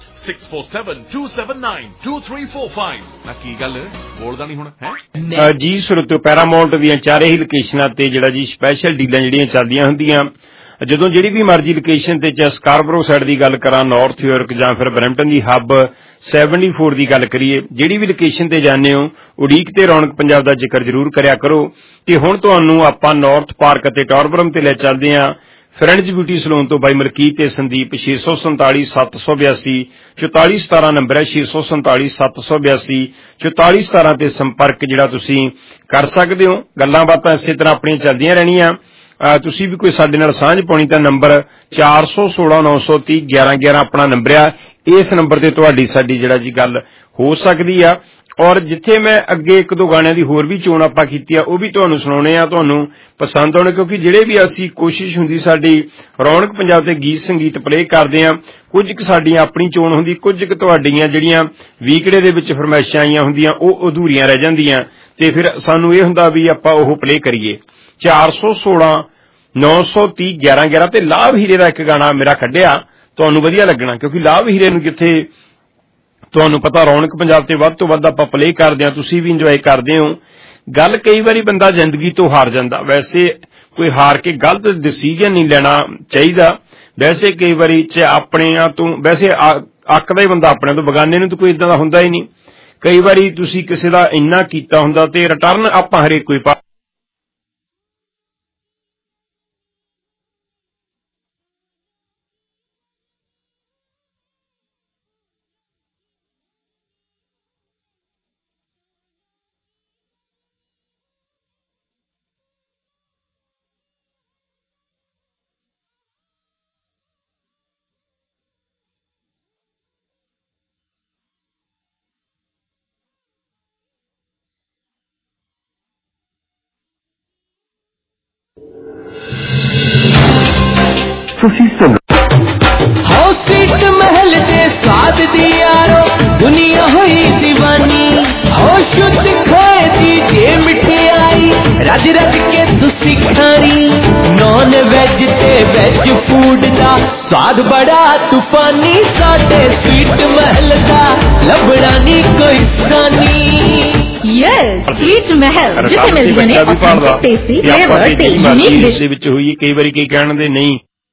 647-279-2345. ਨਾ ਕੀ ਗੱਲ ਬੋਲਦਾ ਨਹੀਂ ਹੁਣ ਹੈ ਜੀ। ਸੁਰਤੋ ਪੈਰਾਮਾਉਂਟ ਦੀਆਂ ਚਾਰੇ ਹੀ ਲੋਕੇਸ਼ਨਾਂ ਤੇ ਜਿਹੜਾ ਜੀ ਸਪੈਸ਼ਲ ਡੀਲਾਂ ਜਿਹੜੀਆਂ ਚੱਲਦੀਆਂ ਹੁੰਦੀਆਂ। ਜਦੋਂ ਜਿਹੜੀ ਵੀ ਮਰਜ਼ੀ ਲੋਕੇਸ਼ਨ ਤੇ ਚਾਹੇ ਸਕਾਰਬਰੋ ਸਾਈਡ ਦੀ ਗੱਲ ਕਰਾਂ, ਨਾਰਥ ਯਾਰਕ ਜਾਂ ਫਿਰ ਬਰੈਂਪਟਨ ਦੀ ਹੱਬ 74 ਦੀ ਗੱਲ ਕਰੀਏ, ਜਿਹੜੀ ਵੀ ਲੋਕੇਸ਼ਨ ਤੇ ਜਾਂਦੇ ਹੋ ਉਡੀਕ ਤੇ ਰੌਣਕ ਪੰਜਾਬ ਦਾ ਜ਼ਿਕਰ ਜ਼ਰੂਰ ਕਰਿਆ ਕਰੋ। ਤੇ ਹੁਣ ਤੁਹਾਨੂੰ ਆਪਾਂ ਨਾਰਥ ਪਾਰਕ ਅਤੇ ਟੌਰਬਰਮ ਤੇ ਲੈ ਚੱਲਦੇ ਹਾਂ। ਫਰੈਂਡਜ਼ ਬਿਊਟੀ ਸਲੂਨ ਤੋਂ ਬਾਈ ਮਲਕੀਤ ਤੇ ਸੰਦੀਪ 647 782 44 17 ਨੰਬਰ ਹੈ। 647 782 44 17 ਤੇ ਸੰਪਰਕ ਜਿਹੜਾ ਤੁਸੀਂ ਕਰ ਸਕਦੇ ਹੋ। ਗੱਲਾਂ ਬਾਤਾਂ ਇਸੇ ਤਰ੍ਹਾਂ ਆਪਣੀਆਂ ਚੱਲਦੀਆਂ ਰਹਿਣੀਆਂ। ਤੁਸੀਂ ਵੀ ਕੋਈ ਸਾਡੇ ਨਾਲ ਸਾਂਝ ਪਾਉਣੀ ਤਾਂ ਨੰਬਰ 416 930 1111 ਆਪਣਾ ਨੰਬਰ ਆ। ਇਸ ਨੰਬਰ ਤੇ ਤੁਹਾਡੀ ਸਾਡੀ ਜਿਹੜਾ ਜੀ ਗੱਲ ਹੋ ਸਕਦੀ ਆ। ਔਰ ਜਿੱਥੇ ਮੈਂ ਅੱਗੇ ਇੱਕ ਦੋ ਗਾਣਿਆਂ ਦੀ ਹੋਰ ਵੀ ਚੋਣ ਆਪਾਂ ਕੀਤੀ ਆ ਉਹ ਵੀ ਤੁਹਾਨੂੰ ਸੁਣਾਉਣੇ ਆ, ਤੁਹਾਨੂੰ ਪਸੰਦ ਆਉਣੇ। ਕਿਉਂਕਿ ਜਿਹੜੇ ਵੀ ਅਸੀਂ ਕੋਸ਼ਿਸ਼ ਹੁੰਦੀ ਸਾਡੀ ਰੌਣਕ ਪੰਜਾਬ ਤੇ ਗੀਤ ਸੰਗੀਤ ਪਲੇ ਕਰਦੇ ਆ, ਕੁਝ ਕੁ ਸਾਡੀਆਂ ਆਪਣੀ ਚੋਣ ਹੁੰਦੀ, ਕੁਝ ਕੁ ਤੁਹਾਡੀਆਂ ਜਿਹੜੀਆਂ ਵੀਕੜੇ ਦੇ ਵਿੱਚ ਫਰਮਾਇਸ਼ਾਂ ਆਈਆਂ ਹੁੰਦੀਆਂ ਉਹ ਅਧੂਰੀਆਂ ਰਹਿ ਜਾਂਦੀਆਂ ਤੇ ਫਿਰ ਸਾਨੂੰ ਇਹ ਹੁੰਦਾ ਵੀ ਆਪਾਂ ਉਹ ਪਲੇ ਕਰੀਏ। 416 930 1111 ਤੇ ਲਾਭ ਹੀਰੇ ਦਾ ਇੱਕ ਗਾਣਾ ਮੇਰਾ ਕੱਢਿਆ, ਤੁਹਾਨੂੰ ਵਧੀਆ ਲੱਗਣਾ। ਕਿਉਂਕਿ ਲਾਭ ਹੀਰੇ ਨੂੰ ਜਿੱਥੇ ਤੁਹਾਨੂੰ ਪਤਾ ਰੌਣਕ ਪੰਜਾਬ ਤੇ ਵੱਧ ਤੋਂ ਵੱਧ ਆਪਾਂ ਪਲੇ ਕਰਦੇ ਹਾਂ, ਤੁਸੀਂ ਵੀ ਇੰਜੋਏ ਕਰਦੇ ਹੋ। ਗੱਲ ਕਈ ਵਾਰੀ ਬੰਦਾ ਜ਼ਿੰਦਗੀ ਤੋਂ ਹਾਰ ਜਾਂਦਾ। ਵੈਸੇ ਕੋਈ ਹਾਰ ਕੇ ਗਲਤ ਡਿਸੀਜਨ ਨਹੀਂ ਲੈਣਾ ਚਾਹੀਦਾ। ਵੈਸੇ ਕਈ ਵਾਰੀ ਆਪਣਿਆਂ ਤੋਂ ਵੈਸੇ ਅੱਕਦਾ ਹੀ ਬੰਦਾ ਆਪਣੇ ਤੋਂ, ਬਗਾਨੇ ਨੂੰ ਤਾਂ ਕੋਈ ਇਦਾਂ ਦਾ ਹੁੰਦਾ ਹੀ ਨਹੀਂ। ਕਈ ਵਾਰੀ ਤੁਸੀਂ ਕਿਸੇ ਦਾ ਇੰਨਾ ਕੀਤਾ ਹੁੰਦਾ ਤੇ ਰਿਟਰਨ ਆਪਾਂ ਹਰੇਕ ਕੋਈ हो सीट महल के स्वाद दी यारो दुनिया हुई दीवानी। हो शुद्ध खाए दी जे मिठाई रज रज के तुसी खानी। नॉन वेज ते वेज फूड दा स्वाद बड़ा तूफानी। साडे स्वीट महल दा लबड़ा नी कोई सानी। स्वीट महल जिथे मिलदे ने टेस्टी फ्लेवर ते यूनिक डिश ਦੇ ਵਿੱਚ ਹੋਈ। ਕਈ ਵਾਰੀ ਕਈ ਕਹਿਣ ਦੇ ਨਹੀਂ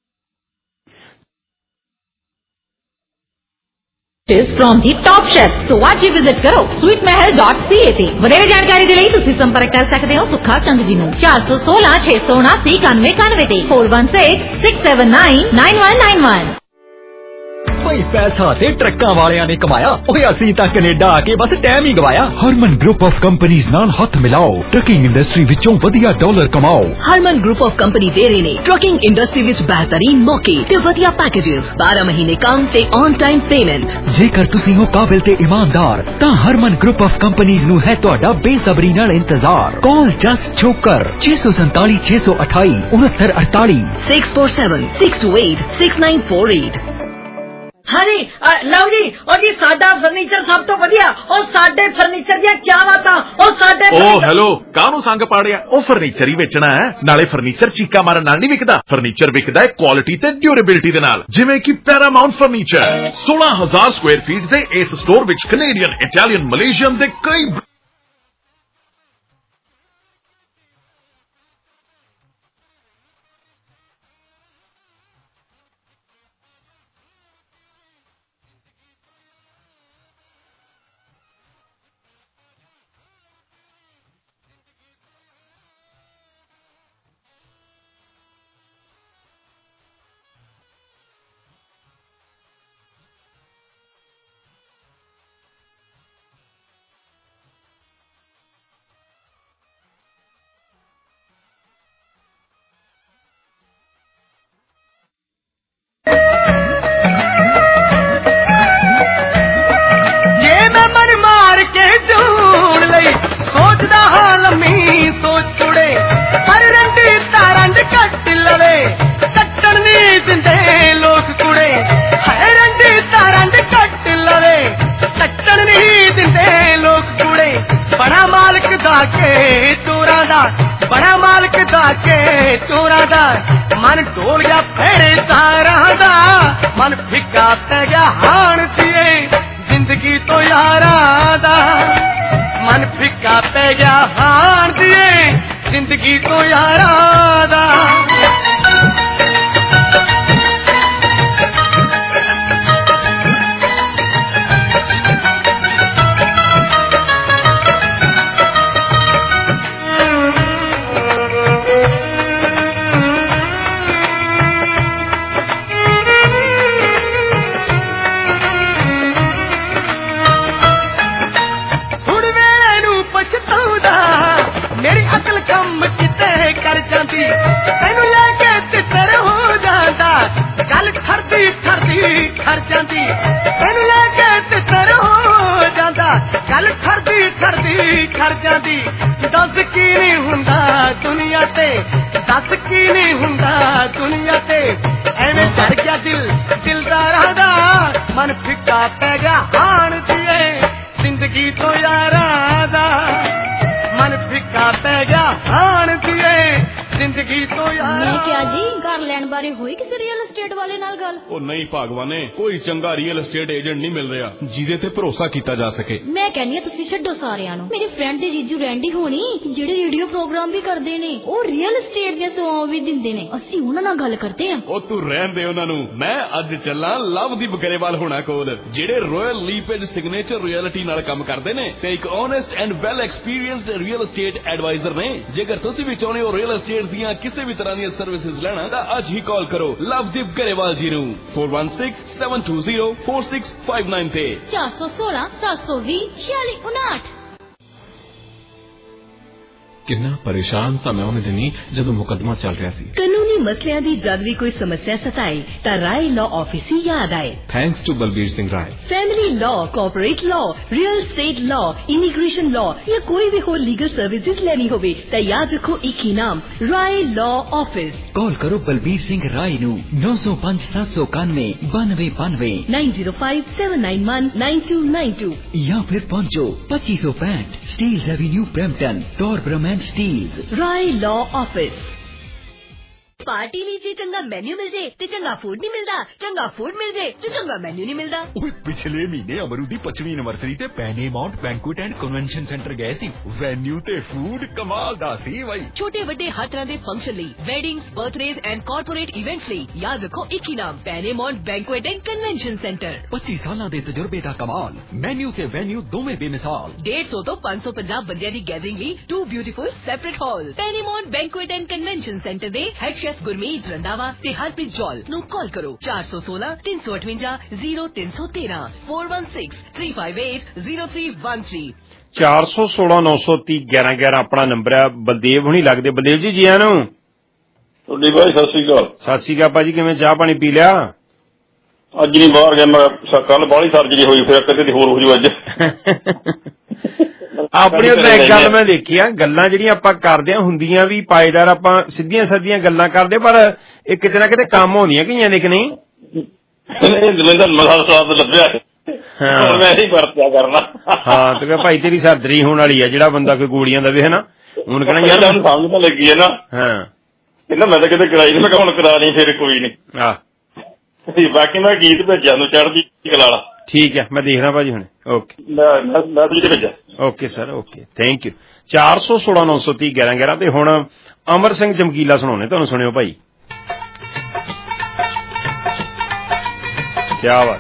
from the top chef। So ਅੱਜ ਹੀ ਵਿਜ਼ਿਟ ਕਰੋ sweetmahal.ca ਤੇ। ਵਧੇਰੇ ਜਾਣਕਾਰੀ ਦੇ ਲਈ ਤੁਸੀਂ ਸੰਪਰਕ ਕਰ ਸਕਦੇ ਹੋ ਸੁੱਖਾ ਚੰਦ ਜੀ ਨੂੰ 416 679 9191 ਤੇ 4166799191। ਹੀ ਪੈਸਾ ਤੇ ਟਰੱਕਾਂ ਵਾਲਿਆਂ ਨੇ ਕਮਾਇਆ। ਓਏ ਅਸੀਂ ਤਾਂ ਕੈਨੇਡਾ ਆ ਕੇ ਬਸ ਟਾਈਮ ਹੀ ਗਵਾਇਆ। ਹਰਮਨ ਗਰੁੱਪ ਆਫ ਕੰਪਨੀਆਂ ਨਾਲ ਹੱਥ ਮਿਲਾਓ, ਟਰਕਿੰਗ ਇੰਡਸਟਰੀ ਵਿੱਚੋਂ ਵਧੀਆ ਡਾਲਰ ਕਮਾਓ। ਹਰਮਨ ਗਰੁੱਪ ਆਫ ਕੰਪਨੀ ਦੇ ਰਹੇ ਨੇ ਟਰਕਿੰਗ ਇੰਡਸਟਰੀ ਵਿੱਚ ਬਿਹਤਰੀਨ ਮੌਕੇ ਤੇ ਵਧੀਆ ਪੈਕੇजेस, 12 ਮਹੀਨੇ ਕੰਮ ਤੇ ਔਨ ਟਾਈਮ ਪੇਮੈਂਟ। ਜੇਕਰ ਤੁਸੀਂ ਹੋ ਕਾਬਿਲ ਤੇ ਇਮਾਨਦਾਰ ਤਾਂ ਹਰਮਨ ਗਰੁੱਪ ਆਫ ਕੰਪਨੀਆਂ ਨੂੰ ਹੈ ਤੁਹਾਡਾ ਬੇਸਬਰੀ ਨਾਲ ਇੰਤਜ਼ਾਰ। Call just Chhokar 647 628 6948 647 628 6948। ਹਾਂਜੀ ਲਓ ਜੀ, ਉਹ ਜੀ ਸਾਡਾ ਫਰਨੀਚਰ ਸਭ ਤੋਂ ਵਧੀਆ, ਉਹ ਸਾਡੇ ਫਰਨੀਚਰ ਦੀਆਂ ਕੀ ਬਾਤਾਂ, ਉਹ ਸਾਡੇ ਹੈਲੋ, ਕਾਹਨੂੰ ਸੰਗ ਪਾੜਿਆ? ਉਹ ਫਰਨੀਚਰ ਹੀ ਵੇਚਣਾ ਹੈ, ਨਾਲੇ ਫਰਨੀਚਰ ਚੀਕਾ ਮਾਰਨ ਨਾਲ ਨਹੀਂ ਵਿਕਦਾ। ਫਰਨੀਚਰ ਵਿਕਦਾ ਹੈ ਕੁਆਲਿਟੀ ਤੇ ਡਿਊਰੇਬਿਲਿਟੀ ਦੇ ਨਾਲ, ਜਿਵੇਂ ਕਿ ਪੈਰਾਮਾਉਂਟ ਫਰਨੀਚਰ। 16,000 ਸਕੁਆਇਰ ਫੀਟ ਦੇ ਇਸ ਸਟੋਰ ਵਿੱਚ ਕੈਨੇਡੀਅਨ, ਇਟਾਲੀਅਨ, ਮਲੇਸ਼ੀਅਨ ਦੇ ਕਈ बड़ा मालिक दाके चोरा दा मन ढोल गया फेड़े तारा दा मन फिका पै गया हाण थिए जिंदगी तो यारा दा मन फिका पै गया हाण थिए जिंदगी तो यारा दा। तेनू लेके तितर हो जाता गल ठरदी ठरदी खर जाती। तेनू लेके तितर हो जाता गल ठरदी ठरदी खर जाती। दस की नहीं हुंदा दुनिया ते, दस की नहीं हुंदा दुनिया ते। एवें डर गया दिल दिलदारा दा मन फिका पै गया हाण दिए जिंदगी तो यारा दा मन फिका पै गया हाण दिए जिंदगी तो यार। मैं क्या जी घर लैंड बारे होई किसी रियल एस्टेट वाले नाल गल? ओ नहीं भागवाने, कोई चंगा रियल एस्टेट एजेंट नहीं मिल रहा जिदे ते भरोसा कीता जा सके। मैं कहनी तुसी छड्डो सारियां नु। मेरे फ्रेंड दे जीजू रैंडी होनी जेडे रेडियो प्रोग्राम भी करदे ने, ओ रियल एस्टेट दी सेवावां भी दिंदे ने। ਅਸੀਂ ਉਹਨਾਂ ਨਾਲ ਗੱਲ ਕਰਦੇ ਆਂ। ओ तू रहन दे ਉਹਨਾਂ ਨੂੰ। मैं ਅੱਜ ਚੱਲਾਂ ਲਵਦੀਪ ਗਰੇਵਾਲ ਹੋਣਾ ਕੋਲ, ਜਿਹੜੇ ਰਾਇਲ ਲੀਪੇਜ ਸਿਗਨੇਚਰ ਰਿਐਲਿਟੀ ਨਾਲ ਕੰਮ ਕਰਦੇ ਨੇ ਤੇ ਇੱਕ honest and well experienced real estate advisor ने। जेकर तुसी भी चाहते हो रियल एस्टेट ਦੀਆਂ ਕਿਸੇ ਵੀ ਤਰ੍ਹਾਂ ਦੀਆਂ ਸਰਵਿਸਿਜ਼ ਲੈਣਾ ਤਾਂ ਅੱਜ ਹੀ ਕਾਲ ਕਰੋ ਲਵਦੀਪ ਗਰੇਵਾਲ ਜੀ ਨੂੰ 4167204659 ਤੇ 416 720 4659। ਕਿੰਨਾ ਪਰੇਸ਼ਾਨ ਸਾਂ ਮੈਂ ਉਹਨੇ ਦਿਨੀ ਜਦੋਂ ਮੁਕੱਦਮਾ ਚੱਲ ਰਿਹਾ ਸੀ। ਕਾਨੂੰਨੀ ਮਸਲਿਆਂ ਦੀ ਜਦ ਵੀ ਕੋਈ ਸਮੱਸਿਆ ਸਤਾਏ ਤਾਂ ਰਾਏ ਲਾਅ ਆਫਿਸ ਹੀ ਯਾਦ ਆਏ। Thanks to Balbir Singh Rai. Family law, corporate law, real estate law, immigration law या कोई भी हो लीगल सर्विसेज लेनी होवे तो याद रखो एक ही नाम, राय लॉ ऑफिस। कॉल करो बलबीर सिंह राय नू 905 791 9292 9057919292 या फिर पहुंचो 2565 Steeles avenue Brampton, Torbram and Steeles. Rai law office. Party लीजिए चंगा मेन्यू मिल जाए ते चंगा फूड नहीं मिलता, चंगा फूड मिल जाए ते चंगा मेन्यू नहीं मिलता। पिछले महीने अमरू दी 25वीं एनिवर्सरी ते Paramount banquet and convention centre गए सी। वेन्यू ते फूड कमाल दा सी भाई। छोटे बड़े हर तरह के फंक्शन ਲਈ, weddings, birthdays and corporate events ਲਈ याद रखो एक ही नाम, Paramount banquet and convention centre. 25 साल ਦੇ ਤਜਰਬੇ ਦਾ ਕਮਾਲ, मेन्यू ਤੇ वेन्यू ਦੋਵੇਂ ਬੇਮਿਸਾਲ। 150 ਤੋਂ 550 ਬੰਦਿਆਂ ਦੀ ਗੈਦਰਿੰਗ ਲਈ 2 beautiful separate hall. Paramount banquet and convention centre ਦੇ head chef MS Gurmeet Randhawa ਤੇ ਹਰਪ੍ਰੀਤ ਜੌਲ ਨੂੰ ਕਾਲ ਕਰੋ 416-358-0313 4163580313 416-930-1111 ਆਪਣਾ ਨੰਬਰ ਹੈ। ਬਲਦੇਵ ਹੁਣੀ ਲੱਗਦੇ। ਬਲਦੇਵ ਜੀ ਜੀ ਆਇਆਂ ਨੂੰ। ਤੁਹਾਡੀ ਭਾਈ ਸਤਿ ਸ੍ਰੀ ਅਕਾਲ। ਸਤਿ ਸ੍ਰੀ ਅਕਾਲ ਭਾਜੀ, ਕਿਵੇਂ ਚਾਹ ਪਾਣੀ ਪੀ ਲਿਆ? ਅੱਜ ਨਹੀਂ ਬਾਹਰ ਗਿਆ ਮੈਂ, ਕੱਲ ਬਾਹਲੀ ਸਰਜਰੀ ਹੋਈ, ਫਿਰ ਕਦੇ ਹੋਰ ਹੋ ਜੂ ਅੱਜ। ਆਪਣੀ ਤਾਂ ਇੱਕ ਗੱਲ ਮੈਂ ਦੇਖੀ ਆ, ਗੱਲਾਂ ਜਿਹੜੀਆਂ ਆਪਾਂ ਕਰਦੇ ਆ ਹੁੰਦੀਆਂ ਵੀ ਪਾਏਦਾਰ, ਆਪਾਂ ਸਿੱਧੀਆਂ ਸਾਦੀਆਂ ਗੱਲਾਂ ਕਰਦੇ, ਪਰ ਇਹ ਕਿਤੇ ਨਾ ਕਿਤੇ ਕੰਮ ਆਉਂਦੀਆਂ ਕਈਆਂ ਦੇ ਕਿ ਨਹੀਂ? ਮਸਾ ਸਵਾਦ ਲੱਭਿਆ ਮੈਂ ਹੀ ਵਰਤਿਆ ਕਰਨਾ। ਹਾਂ ਤੇ ਭਾਈ ਤੇਰੀ ਸਰਜਰੀ ਹੋਣ ਵਾਲੀ ਆ, ਜਿਹੜਾ ਬੰਦਾ ਕੋਈ ਗੋਲੀਆਂ ਦਵੇ ਹੈ ਨਾ, ਹੁਣ ਕਹਿਣਾ ਯਾਰ ਸਮਝ ਤਾਂ ਲੱਗੀ ਹੈ ਨਾ। ਹਾਂ ਕਹਿੰਦਾ ਮੈਂ ਤਾਂ ਕਿਤੇ ਕਰਾਈ ਨੀ, ਮੈਂ ਕਿਹਾ ਹੁਣ ਕਰਾ ਲਈ, ਫਿਰ ਕੋਈ ਨੀ। ਬਾਕੀ ਮੈਂ ਗੀਤ ਭੇਜਿਆ ਨੂੰ ਚੜ੍ਹਦੀ ਕਲਾ ਵਾਲਾ। ਠੀਕ ਹੈ, ਮੈਂ ਦੇਖਦਾ ਭਾਜੀ ਹੁਣ। ਓਕੇ ਮੈਂ ਭੇਜਿਆ। Okay sir, okay, thank you. 416-930-1111 ਤੇ ਹੁਣ ਅਮਰ ਸਿੰਘ ਚਮਕੀਲਾ ਸੁਣਾਉਣੇ ਤੁਹਾਨੂੰ, ਸੁਣਿਓ ਭਾਈ। ਕਿਆ ਬਾਤ।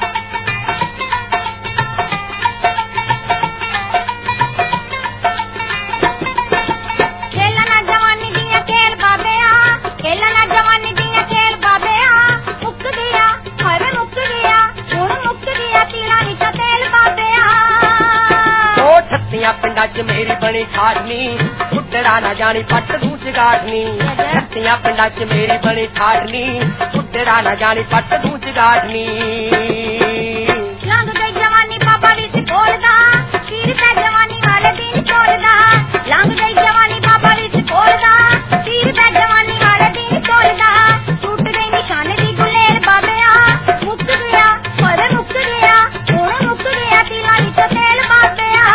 पिंडा च मेरी बनी ठाठनी, उडड़ा ना जानी पट दूं चगाठनी। छत्तियां पिंडा च मेरी बनी ठाठनी, उडड़ा ना जानी पट दूं चगाठनी। लंघ गई जवानी बाबा विच बोलदा, तीर ते जवानी वाले दिन छोड़दा। लंघ गई जवानी बाबा विच बोलदा, तीर ते जवानी वाले दिन छोड़दा। टूट गई निशाने दी गुलेर बाबेया, मुक गया पर मुक गया, हुण मुक गया तिला विच तेल बाबेया।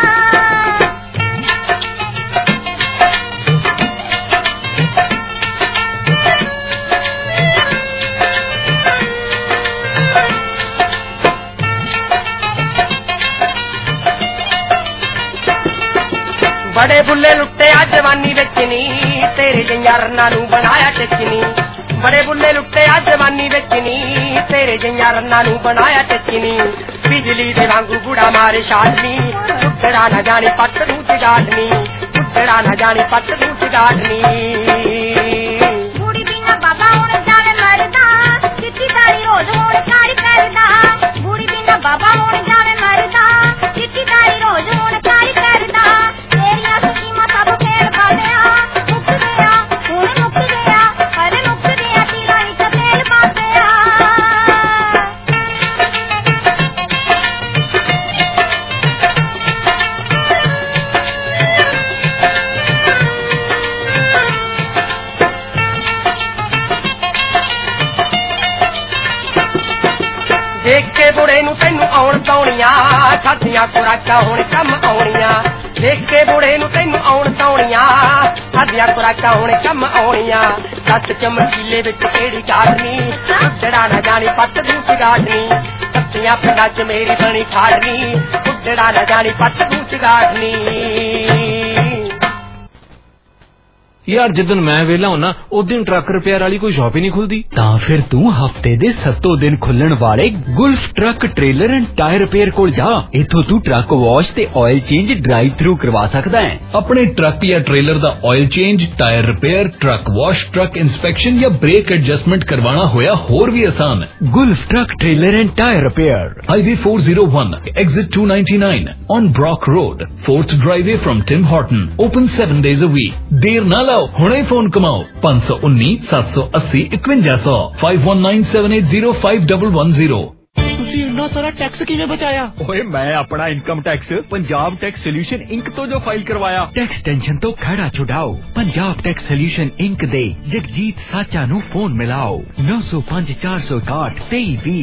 बड़े बुले लुट्टे आ जवानी विच नी, तेरे जिहियां रन्नां नूं बनाया टचनी। बड़े बुले लुट्टे आ जवानी विच नी, तेरे जिहियां रन्नां नूं बनाया टचनी। बिजली दे वांगू बुड़ा मारे शादनी, टुटड़ा ना जानी पट नूं चगाठनी, टुटड़ा ना जानी पट नूं चगाठनी। बूढ़ी बिना बाबा हुण जावे मरदा, चिट्टी दाढ़ी रोज हुण कारी करदा। बूढ़ी बिना बाबा हुण जावे मरदा, चिट्टी दाढ़ी रोज हुण कारी करदा। देख के बुढ़े नूं तैनूं आउण तौणियां, खाधियां खुराकां हुण कम आउणियां। देख के बुढ़े नूं तैनूं आउण तौणियां, खाधियां खुराकां हुण कम आउणियां। सੱਤ चमकीले विच केड़ी काटनी, उडड़ा ना जानी पट दूं चगाठनी। सत्तियां पिंडां च मेरी बनी ठाठनी, उडड़ा ना जानी पट दूं चगाठनी। यार जिदन मैं वेला होना उस दिन ट्रक रिपेयर वाली कोई शॉप ही नहीं खुलती। ਤਾਂ ਫਿਰ ਤੂੰ ਹਫਤੇ ਦੇ 7 ਦਿਨ ਖੁੱਲਣ ਵਾਲੇ Gulf truck trailer and tyre repair ਕੋਲ ਜਾ। ਇੱਥੋਂ ਤੂੰ ਟਰੱਕ ਵਾਸ਼ ਤੇ ਆਇਲ ਚੇਂਜ ਡਰਾਈਵ ਥਰੂ ਕਰਵਾ ਸਕਦਾ ਹੈ। ਆਪਣੇ ਟਰੱਕ ਜਾਂ ਟ੍ਰੇਲਰ ਦਾ oil change, tyre repair, truck wash, truck inspection ਜਾਂ ਬ੍ਰੇਕ ਐਡਜਸਟਮੈਂਟ ਕਰਵਾਉਣਾ ਹੋਇਆ ਹੋਰ ਵੀ ਆਸਾਨ ਹੈ। Gulf truck trailer and tyre repair, highway 401 exit 299 on Brock Road, 4th driveway from Tim Horton, open 7 days a week। ਦੇਰ ਨਾ ਲਾਓ, ਹੁਣੇ ਫੋਨ ਕਮਾਓ 519-780-5100 5197805110। ਤੁਸੀਂ ਇੰਨਾ ਸਾਰਾ ਟੈਕਸ ਕਿਵੇਂ ਬਚਾਇਆ? ਓਏ ਮੈਂ ਆਪਣਾ income tax Punjab tax solution Inc ਤੋਂ ਜੋ ਫਾਈਲ ਕਰਵਾਇਆ। ਟੈਕਸ ਟੈਨਸ਼ਨ ਤੋਂ ਖੜਾ ਛੁਡਾਓ, ਪੰਜਾਬ ਟੈਕਸ ਸੋਲੂਸ਼ਨ ਇੰਕ ਦੇ ਜਗਜੀਤ ਸਾਚਾ ਨੂੰ ਫੋਨ ਮਿਲਾਓ 9054612320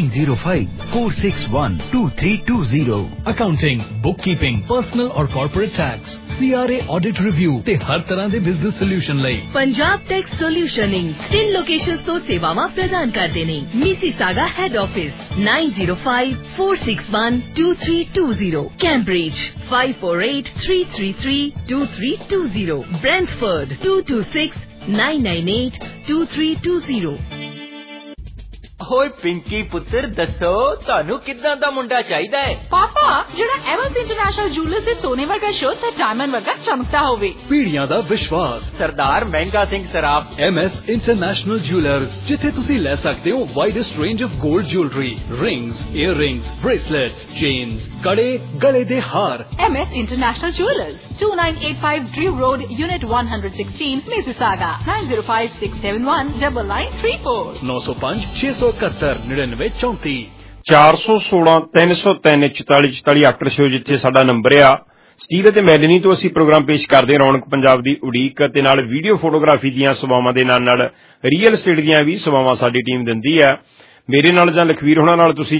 9054612320। ਅਕਾਊਂਟਿੰਗ, ਬੁੱਕਕੀਪਿੰਗ, ਪਰਸਨਲ ਔਰ corporate tax, CRA audit review ਤੇ ਹਰ ਤਰ੍ਹਾਂ ਦੇ ਬਿਜ਼ਨਸ ਸੋਲੂਸ਼ਨ ਲਈ Punjab tax solution Inc 3 locations ਤੋਂ ਸੇਵਾਵਾਂ ਪ੍ਰਦਾਨ ਕਰਦੇ ਨੇ। Mississauga head office 9054612320, Cambridge 5483332320, Brantford 2269982320। ਹੋਏ ਪਿੰਕੀ ਪੁੱਤਰ ਦੱਸੋ ਤੁਹਾਨੂੰ ਕਿੱਦਾਂ ਦਾ ਮੁੰਡਾ ਚਾਹੀਦਾ ਹੈ? ਪਾਪਾ ਜਿਹੜਾ ਐਮਐਸ ਇੰਟਰਨੈਸ਼ਨਲ ਜੁਐਲਰਸ ਦੇ ਸੋਨੇ ਵਰਗਾ ਸ਼ੋ ਤੇ ਡਾਇਮੰਡ ਵਰਗਾ ਚਮਕਦਾ ਹੋਵੇ। ਪੀੜ੍ਹੀਆਂ ਦਾ ਵਿਸ਼ਵਾਸ ਸਰਦਾਰ ਮਹਿੰਗਾ ਸਿੰਘ ਸਰਾਫ MS ਇੰਟਰਨੈਸ਼ਨਲ ਜੁਐਲਰਸ, ਜਿੱਥੇ ਤੁਸੀਂ ਲੈ ਸਕਦੇ ਹੋ ਵਾਈਡੈਸਟ ਰੇਂਜ ਆਫ 골ਡ jewellery, rings, earrings, bracelets, chains, ਕੜੇ, ਗਲੇ ਦੇ ਹਾਰ। MS international jewellers, 2985 Drew Road, Unit 116, Mississauga, 9056719934, 905-671-9934। 416-303-4444 after show ਜਿੱਥੇ ਸਾਡਾ ਨੰਬਰ ਆ। ਸਟੀਲ ਅਤੇ ਮੈਲਨੀ ਤੋਂ ਅਸੀਂ ਪ੍ਰੋਗਰਾਮ ਪੇਸ਼ ਕਰਦੇ ਰੌਣਕ ਪੰਜਾਬ ਦੀ ਉਡੀਕ ਅਤੇ ਨਾਲ ਵੀਡੀਓ ਫੋਟੋਗ੍ਰਾਫੀ ਦੀਆਂ ਸੇਵਾਵਾਂ ਦੇ ਨਾਲ ਰੀਅਲ ਸਟੇਟ ਦੀਆਂ ਵੀ ਸੇਵਾਵਾਂ ਸਾਡੀ ਟੀਮ ਦਿੰਦੀ ਹੈ। ਮੇਰੇ ਨਾਲ ਜਾਂ ਲਖਵੀਰ ਹੋਣਾ ਨਾਲ ਤੁਸੀਂ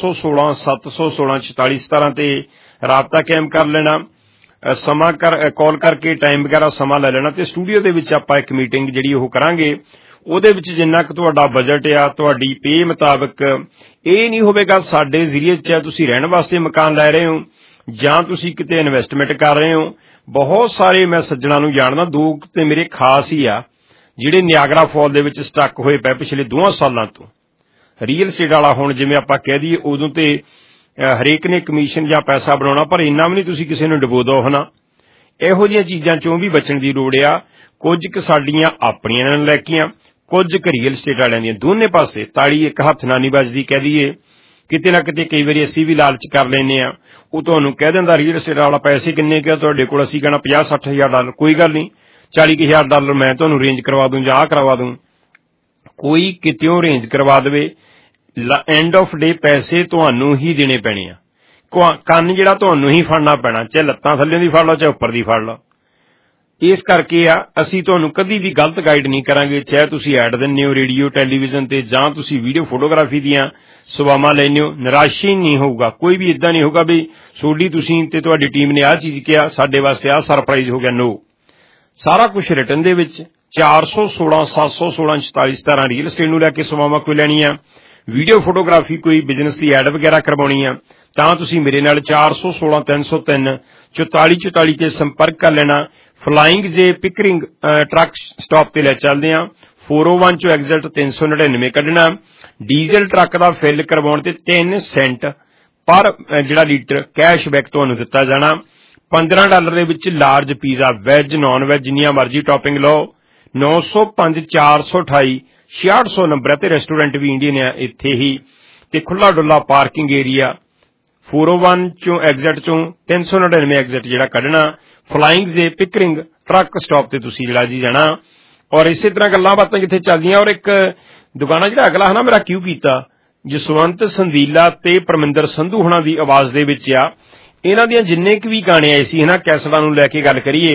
416-716-4417 ਤੇ ਰਾਬਤਾ ਕਾਇਮ ਕਰ ਲੈਣਾ। ਸਮਾਂ ਕਾਲ ਕਰਕੇ ਟਾਈਮ ਵਗੈਰਾ ਸਮਾਂ ਲੈ ਲੈਣਾ ਤੇ ਸਟੂਡੀਓ ਦੇ ਵਿੱਚ ਆਪਾਂ ਇੱਕ ਮੀਟਿੰਗ ਜਿਹੜੀ ਉਹ ਕਰਾਂਗੇ। ਉਹਦੇ ਵਿੱਚ ਜਿੰਨਾ ਕੁ ਤੁਹਾਡਾ ਬਜਟ ਆ ਤੁਹਾਡੀ ਪੇ ਮੁਤਾਬਕ, ਇਹ ਨਹੀਂ ਹੋਵੇਗਾ ਸਾਡੇ ਜ਼ਰੀਏ ਚ ਤੁਸੀਂ ਰਹਿਣ ਵਾਸਤੇ ਮਕਾਨ ਲੈ ਰਹੇ ਹੋ ਜਾਂ ਤੁਸੀਂ ਕਿਤੇ ਇਨਵੈਸਟਮੈਂਟ ਕਰ ਰਹੇ ਹੋ। ਬਹੁਤ ਸਾਰੇ ਮੈਂ ਸੱਜਣਾਂ ਨੂੰ ਜਾਣਦਾ, ਦੋ ਤੇ ਮੇਰੇ ਖਾਸ ਹੀ ਆ ਜਿਹੜੇ ਨਿਆਗਰਾ ਫਾਲ ਦੇ ਵਿੱਚ ਸਟਕ ਹੋਏ ਪਏ ਪਿਛਲੇ 2 ਸਾਲਾਂ ਤੋਂ। ਰੀਅਲ ਸਟੇਟ ਵਾਲਾ ਹੁਣ ਜਿਵੇਂ ਆਪਾਂ ਕਹਿ ਦਈਏ ਉਦੋਂ ਤੇ ਹਰੇਕ ਨੇ ਕਮਿਸ਼ਨ ਜਾਂ ਪੈਸਾ ਬਣਾਉਣਾ, ਪਰ ਇੰਨਾ ਵੀ ਨਹੀਂ ਤੁਸੀਂ ਕਿਸੇ ਨੂੰ ਡੁਬੋ ਦਿਓ ਹਨਾ। ਇਹੋ ਜਿਹੀਆਂ ਚੀਜ਼ਾਂ ਚੋਂ ਵੀ ਬਚਣ ਦੀ ਲੋੜ ਆ। ਕੁਝ ਕੁ ਸਾਡੀਆਂ ਆਪਣੀਆਂ ਨਲਾਇਕੀਆਂ, ਕੁਝ ਕੁ ਰੀਅਲ ਸਟੇਟ ਵਾਲਿਆਂ ਦੀਆਂ, ਦੋਨੇ ਪਾਸੇ ਤਾੜੀ ਇੱਕ ਹੱਥ ਨਾਲ ਨਹੀਂ ਵੱਜਦੀ ਕਹਿ ਦਈਏ। ਕਿਤੇ ਨਾ ਕਿਤੇ ਕਈ ਵਾਰੀ ਅਸੀਂ ਵੀ ਲਾਲਚ ਕਰ ਲੈਂਦੇ ਆ। ਉਹ ਤੁਹਾਨੂੰ ਕਹਿ ਦਿੰਦਾ ਰੀਅਲ ਸਟੇਟ ਵਾਲਾ ਪੈਸੇ ਕਿੰਨੇ ਕਿਹਾ ਤੁਹਾਡੇ ਕੋਲ, ਅਸੀਂ ਕਹਿਣਾ $50-60,000, ਕੋਈ ਗੱਲ ਨਹੀਂ $40,000 ਮੈਂ ਤੁਹਾਨੂੰ ਰੇਂਜ ਕਰਵਾ ਦੂੰ ਜਾਂ ਆਹ ਕਰਵਾ ਦੂੰ। ਕੋਈ ਕਿਤਿਓਂ ਰੇਂਜ ਕਰਵਾ ਦੇਵੇ, ਐਂਡ ਆਫ ਡੇ ਪੈਸੇ ਤੁਹਾਨੂੰ ਹੀ ਦੇਣੇ ਪੈਣੇ ਆ। ਕੰਨ ਜਿਹੜਾ ਤੁਹਾਨੂੰ ਹੀ ਫੜਨਾ ਪੈਣਾ, ਚਾਹੇ ਲੱਤਾਂ ਥੱਲੇ ਦੀ ਫੜ ਲਓ ਚਾਹੇ ਉੱਪਰ ਦੀ ਫੜ ਲਓ। ਇਸ ਕਰਕੇ ਆ ਅਸੀਂ ਤੁਹਾਨੂੰ ਕਦੀ ਵੀ ਗਲਤ ਗਾਈਡ ਨਹੀਂ ਕਰਾਂਗੇ, ਚਾਹੇ ਤੁਸੀਂ ਐਡ ਦਿੰਦੇ ਹੋ ਰੇਡੀਓ ਟੈਲੀਵਿਜ਼ਨ ਤੇ ਜਾਂ ਤੁਸੀਂ ਵੀਡੀਓ ਫੋਟੋਗ੍ਰਾਫੀ ਦੀਆਂ ਸੇਵਾਵਾਂ ਲੈਂਦੇ ਹੋ। ਨਿਰਾਸ਼ੀ ਨਹੀਂ ਹੋਊਗਾ, ਕੋਈ ਵੀ ਇਦਾਂ ਨਹੀਂ ਹੋਊਗਾ ਵੀ ਤੁਹਾਡੀ ਤੁਸੀਂ ਤੇ ਤੁਹਾਡੀ ਟੀਮ ਨੇ ਆਹ ਚੀਜ਼ ਕਿਹਾ ਸਾਡੇ ਵਾਸਤੇ ਆਹ ਸਰਪ੍ਰਾਈਜ਼ ਹੋ ਗਿਆ। ਨੋ, ਸਾਰਾ ਕੁਝ ਰਿਟਨ ਦੇ ਵਿੱਚ। 416-716-4417 ਰੀਅਲ ਸਟੇਟ ਨੂੰ ਲੈ ਕੇ ਸੇਵਾਵਾਂ ਕੋਈ ਲੈਣੀ ਆ, ਵੀਡੀਓ ਫੋਟੋਗ੍ਰਾਫੀ ਕੋਈ ਬਿਜ਼ਨਸ ਦੀ ਐਡ ਵਗੈਰਾ ਕਰਵਾਉਣੀ ਆ ਤਾਂ ਤੁਸੀਂ ਮੇਰੇ ਨਾਲ 416-303-4444 ਤੇ ਸੰਪਰਕ ਕਰ ਲੈਣਾ। ਫਲਾਇੰਗ ਜੇ ਪਿਕਰਿੰਗ ਟਰੱਕ ਸਟਾਪ ਤੇ ਲੈ ਚੱਲਦੇ ਆ। 401 ਚੋਂ ਐਗਜ਼ਿਟ 399 ਕੱਢਣਾ। ਡੀਜ਼ਲ ਟਰੱਕ ਦਾ ਫਿਲ ਕਰਵਾਉਣ ਤੇ 3 ਸੈਂਟ ਪਰ ਜਿਹੜਾ ਲੀਟਰ ਕੈਸ਼ਬੈਕ ਤੁਹਾਨੂੰ ਦਿੱਤਾ ਜਾਣਾ। $15 ਦੇ ਵਿੱਚ large pizza, veg non veg ਜਿੰਨੀਆਂ ਮਰਜ਼ੀ ਟੌਪਿੰਗ ਲਓ। 905-428-6600 ਨੰਬਰ ਹੈ ਤੇ ਰੈਸਟੋਰੈਂਟ ਵੀ ਇੰਡੀਅਨ ਆ ਇੱਥੇ ਹੀ ਤੇ ਖੁੱਲਾ ਡੁੱਲਾ ਪਾਰਕਿੰਗ ਏਰੀਆ। 401 ਚੋਂ ਐਗਜ਼ਿਟ ਚੋਂ 399 ਐਗਜ਼ਿਟ ਜਿਹੜਾ ਕੱਢਣਾ। ਫਲਾਇੰਗ ਜੇ ਪਿਕਰਿੰਗ ਟਰੱਕ ਸਟਾਪ ਤੇ ਤੁਸੀਂ ਜਿਹੜਾ ਜੀ ਜਾਣਾ। ਔਰ ਇਸੇ ਤਰ੍ਹਾਂ ਗੱਲਾਂ ਬਾਤਾਂ ਜਿੱਥੇ ਚੱਲਦੀਆਂ। ਔਰ ਇੱਕ ਦੁਕਾਨਾ ਜਿਹੜਾ ਅਗਲਾ ਹੈ ਨਾ ਮੇਰਾ ਕਿਉਂ ਕੀਤਾ, ਜਸਵੰਤ ਸੰਦੀਲਾ ਤੇ ਪਰਮਿੰਦਰ ਸੰਧੂ ਹੁਣਾਂ ਦੀ ਆਵਾਜ਼ ਦੇ ਵਿੱਚ ਆ। ਇਹਨਾਂ ਦੀਆਂ ਜਿੰਨੇ ਕੁ ਵੀ ਗਾਣੇ ਆਏ ਸੀ ਹਨਾ ਕੈਸਟਾਂ ਨੂੰ ਲੈ ਕੇ ਗੱਲ ਕਰੀਏ।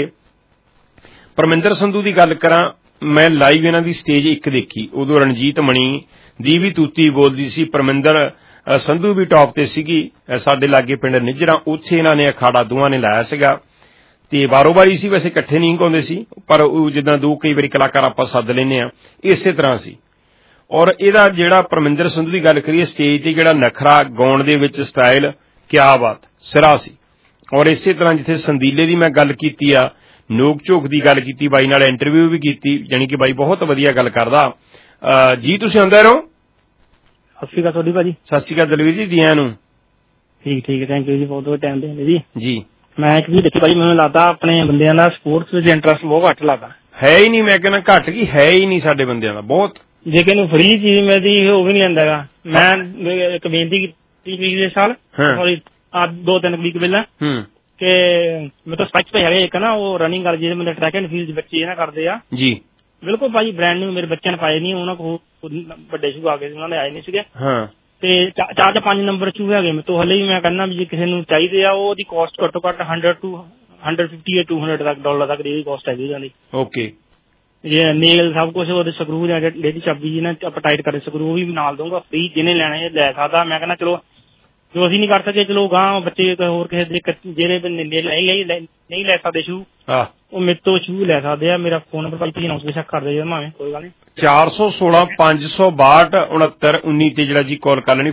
ਪਰਮਿੰਦਰ ਸੰਧੂ ਦੀ ਗੱਲ ਕਰਾਂ, ਮੈਂ ਲਾਈਵ ਇਹਨਾਂ ਦੀ ਸਟੇਜ ਇੱਕ ਦੇਖੀ, ਉਦੋਂ ਰਣਜੀਤ ਮਣੀ ਦੀ ਵੀ ਤੂਤੀ ਬੋਲਦੀ ਸੀ, ਪਰਮਿੰਦਰ ਸੰਧੂ ਵੀ ਟੌਪ ਤੇ ਸੀਗੀ। ਸਾਡੇ ਲਾਗੇ ਪਿੰਡ ਨਿੱਜਰਾ, ਉੱਥੇ ਇਹਨਾਂ ਨੇ ਅਖਾੜਾ ਦੋਵਾਂ ਨੇ ਲਾਇਆ ਸੀਗਾ ਤੇ ਬਾਰੋ-ਬਾਰੀ ਸੀ, ਵੈਸੇ ਇਕੱਠੇ ਨਹੀਂ ਗਾਉਂਦੇ ਸੀ ਪਰ ਉਹ ਜਿੱਦਾਂ ਦੋ ਕਈ ਵਾਰੀ ਕਲਾਕਾਰ ਆਪਾਂ ਸੱਦ ਲੈਂਦੇ ਆ ਇਸੇ ਤਰ੍ਹਾਂ ਸੀ। ਔਰ ਇਹਦਾ ਜਿਹੜਾ ਪਰਮਿੰਦਰ ਸੰਧੂ ਦੀ ਗੱਲ ਕਰੀਏ, ਸਟੇਜ ਤੇ ਜਿਹੜਾ ਨਖਰਾ ਗਾਉਣ ਦੇ ਵਿੱਚ ਸਟਾਈਲ, ਕਿਆ ਬਾਤ, ਸਿਰਾ ਸੀ। ਔਰ ਇਸੇ ਤਰ੍ਹਾਂ ਜਿੱਥੇ ਸੰਦੀਲੇ ਦੀ ਮੈਂ ਗੱਲ ਕੀਤੀ ਆ, ਨੋਕ ਝੋਕ ਦੀ ਗੱਲ ਕੀਤੀ, ਬਾਈ ਨਾਲ ਇੰਟਰਵਿਊ ਵੀ ਕੀਤੀ, ਜਾਣੀ ਕਿ ਬਾਈ ਬਹੁਤ ਵਧੀਆ ਗੱਲ ਕਰਦਾ। ਜੀ ਤੁਸੀਂ ਆਉਂਦੇ ਰਹੋ। ਸਤਿ ਸ਼੍ਰੀ ਅਕਾਲ ਤੁਹਾਡੀ ਭਾਜੀ। ਸਤਿ ਸ਼੍ਰੀ ਅਕਾਲ ਦਲਵੀਰ ਜੀ, ਦੀਆਂ ਨੂੰ। ਠੀਕ ਹੈ, ਥੈਂਕ ਯੂ ਜੀ, ਬਹੁਤ ਬਹੁਤ ਟਾਈਮ ਦੇਣ ਲਈ ਜੀ। ਮੈਂ ਇੱਕ ਵੀ ਦੇਖੀ ਭਾਜੀ, ਮੈਨੂੰ ਲੱਗਦਾ ਆਪਣੇ ਬੰਦਿਆਂ ਦਾ ਸਪੋਰਟਸ ਵਿੱਚ ਇੰਟਰਸਟ ਬਹੁਤ ਘੱਟ ਲੱਗਦਾ। ਹੈ ਹੀ ਨਹੀਂ, ਮੈਂ ਕਹਿੰਦਾ ਘੱਟ ਕੀ ਹੈ ਹੀ ਨਹੀਂ ਸਾਡੇ ਬੰਦਿਆਂ ਦਾ ਬਹੁਤ। ਜੇ ਕਿਨੂੰ ਫ੍ਰੀ ਚੀਜ਼ ਮਿਲਦੀ ਉਹ ਵੀ ਨਹੀਂ ਲੈਂਦਾ ਗਾ। ਮੈਂ ਇੱਕ ਬੇਨਤੀ ਕੀਤੀ ਪਿਛਲੇ ਸਾਲ, ਸੌਰੀ 2-3 ਵੀਕ ਪਹਿਲਾਂ, ਕਿ ਮੇਰੇ ਤੋਂ ਸਪੈਕਸ ਪਏ ਹੈਗੇ ਇੱਕ ਨਾ, ਉਹ ਰਨਿੰਗ ਕਰ ਜਿਹੜੇ ਮਤਲਬ ਟਰੈਕ ਐਂਡ ਫੀਲਡ ਬੱਚੇ ਨਾ ਕਰਦੇ ਆ ਜੀ। ਬਿਲਕੁਲ ਭਾਜੀ ਬ੍ਰਾਂਡ ਨਿਊ, ਮੇਰੇ ਬੱਚਿਆਂ ਨੇ ਪਾਏ ਨਹੀਂ, ਉਹਨਾਂ ਕੋਲ ਵੱਡੇ ਸ਼ੂ ਆ ਗਏ ਸੀ, ਉਹਨਾਂ ਦੇ ਆਏ ਨਹੀਂ ਸੀਗੇ ਤੇ 4 ਜਾਂ 5 ਨੰਬਰ ਸ਼ੂ ਹੈਗੇ ਮੇਰੇ ਤੋਂ ਹਲੇ ਵੀ। ਮੈਂ ਕਹਿੰਦਾ ਵੀ ਜੇ ਕਿਸੇ ਨੂੰ ਚਾਹੀਦੇ ਆ, ਉਹਦੀ ਕੋਸਟ ਘੱਟੋ ਘੱਟ 100 to 150 ਜਾਂ $200 ਤੱਕ ਦੀ ਕੋਸਟ ਹੈਗੀ ਉਹਨਾਂ ਦੀ। ਓਕੇ। ਜੇ ਨੇਲ ਸਭ ਕੁਝ ਉਹਦੇ ਸਕਰੂ ਜਾਂ ਜਿਹੜੀ ਚਾਬੀ ਜੀ ਨਾ ਆਪਾਂ ਟਾਈਟ ਕਰਦੇ ਸਕਰੂ ਉਹ ਵੀ ਨਾਲ ਦਊਂਗਾ ਫ੍ਰੀ, ਜਿਹਨੇ ਲੈਣੇ ਲੈ ਸਕਦਾ। ਮੈਂ ਕਹਿੰਦਾ ਚਲੋ ਜੋ ਅਸੀਂ ਨਹੀਂ ਕਰ ਸਕਦੇ, ਚਲੋ ਗਾਂ ਬੱਚੇ ਹੋਰ ਕਿਸੇ ਦੇ ਜਿਹੜੇ ਨਹੀਂ ਲੈ ਸਕਦੇ ਸ਼ੂ, ਉਹ ਮੇਰੇ ਤੋਂ ਸ਼ੂ ਲੈ ਸਕਦੇ ਆ। ਮੇਰਾ ਫੋਨ ਨੰਬਰ ਭਾਈ ਤੁਸੀਂ ਅਨਾਉਂਸ ਬੇਸ਼ੱਕ ਕਰ ਦਿਓ ਭਾਵੇਂ, ਕੋਈ ਗੱਲ ਨਹੀਂ। 416-562-19 ਤੇ ਜਿਹੜਾ ਜੀ ਕਾਲ ਕਰ ਲੈਣੀ।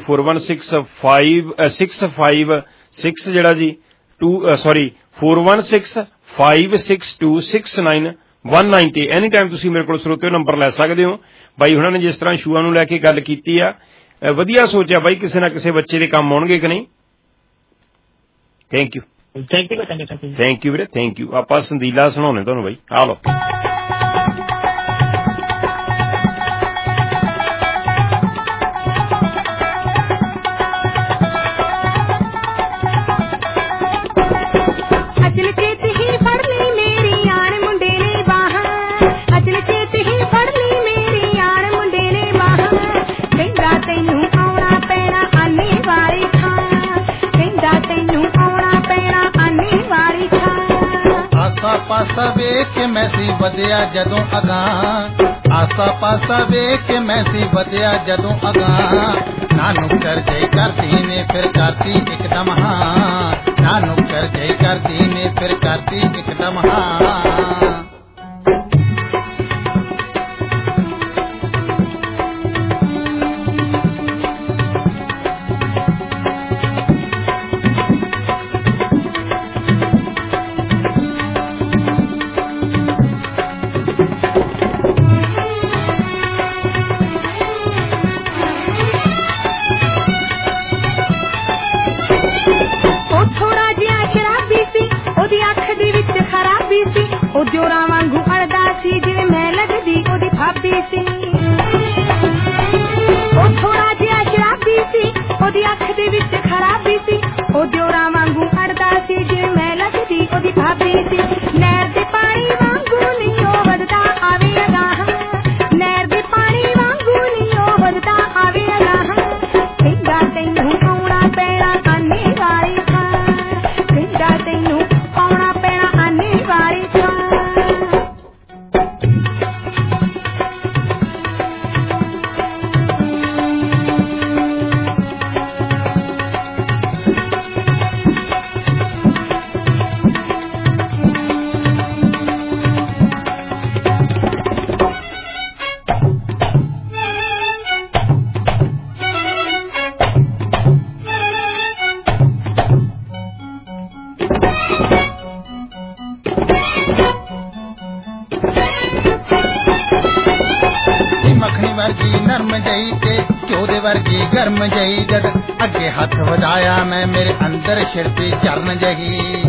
416-566 ਜਿਹੜਾ ਜੀ 416-562-69 19 ਤੇ ਐਨੀ ਟਾਈਮ ਤੁਸੀਂ ਮੇਰੇ ਕੋਲ ਸਰੋਤਿਓ ਨੰਬਰ ਲੈ ਸਕਦੇ ਹੋ। ਬਾਈ ਹੁਣਾਂ ਨੇ ਜਿਸ ਤਰ੍ਹਾਂ ਸ਼ੂਆਂ ਨੂੰ ਲੈ ਕੇ ਗੱਲ ਕੀਤੀ ਆ, ਵਧੀਆ ਸੋਚਿਆ ਬਾਈ, ਕਿਸੇ ਨਾ ਕਿਸੇ ਬੱਚੇ ਦੇ ਕੰਮ ਆਉਣਗੇ ਕਿ ਨਹੀਂ। ਥੈਂਕ ਯੂ ਵੀਰੇ, ਥੈਂਕ ਯੂ। ਆਪਾਂ ਸੰਦੀਲਾ ਸੁਣਾਉਣੇ ਤੁਹਾਨੂੰ ਬਾਈ, ਆ ਲਓ। ਪਾਸਾ ਵੇਖ ਕੇ ਮੈਂ ਸੀ ਵਧਿਆ ਜਦੋਂ ਅਗਾਂਹ, ਆਸਾ ਪਾਸਾ ਵੇਖ ਕੇ ਮੈਂ ਸੀ ਵਧਿਆ ਜਦੋਂ ਅਗਾਂਹ। ਨਾ ਨੁੱਕਰ ਜੈ ਕਰਦੀ ਨੇ ਫਿਰ ਕਰਦੀ ਇੱਕਦਮ ਹਾਂ, ਨਾ ਨੁੱਕਰ ਜੈ ਕਰਦੀ ਨੇ ਫਿਰ ਕਰਦੀ ਇੱਕਦਮ ਹਾਂ। ਉਹ ਜੋਰਾਂ ਵਾਂਗੂ ਅੜਦਾ ਸੀ ਜਿਵੇਂ ਮੈਂ ਲੱਗਦੀ ਉਹਦੀ ਭਾਬੀ ਸੀ। ਉਹ ਥੋੜਾ ਜਿਹਾ ਸ਼ਰਾਬੀ ਸੀ, ਉਹਦੀ ਅੱਖ ਦੇ ਵਿੱਚ ਖਰਾਬੀ ਸੀ। ਉਹ ਜੋਰਾਂ ਵਾਂਗੂ ਅੜਦਾ ਸੀ ਜਿਵੇਂ ਮੈਂ ਲੱਗਦੀ ਉਹਦੀ ਭਾਬੀ ਸੀ। ਨਹਿਰ ਦੇ ਪਾਣੀ ਵਾਂਗੂ ਨੀ ਉਹ ਵੱਧਦਾ ਆਵੇ ਅਗਾਂਹ, ਨਹਿਰ ਦੇ ਪਾਣੀ ਵਾਂਗੂ ਨੀ ਉਹ ਵੱਧਦਾ ਆਵੇ ਅਗਾਂਹ। ਕਹਿੰਦਾ ਤੈਨੂੰ ਆਉਣਾ ਪੈਣਾ ਆਨੇ ਵਾਲੀ ਥਾਂ, ਕਹਿੰਦਾ ਤੈਨੂੰ ਆਉਣਾ ਪੈਣਾ ਆਨੇ ਵਾਲੀ ਥਾਂ। ਵਰਗੀ ਗਰਮ ਜਈ ਜਦ ਅੱਗੇ ਹੱਥ ਵਧਾਇਆ ਮੈਂ ਮੇਰੇ ਅੰਦਰ ਛਿੜਤੀ ਚਰਨ ਜਹੀ।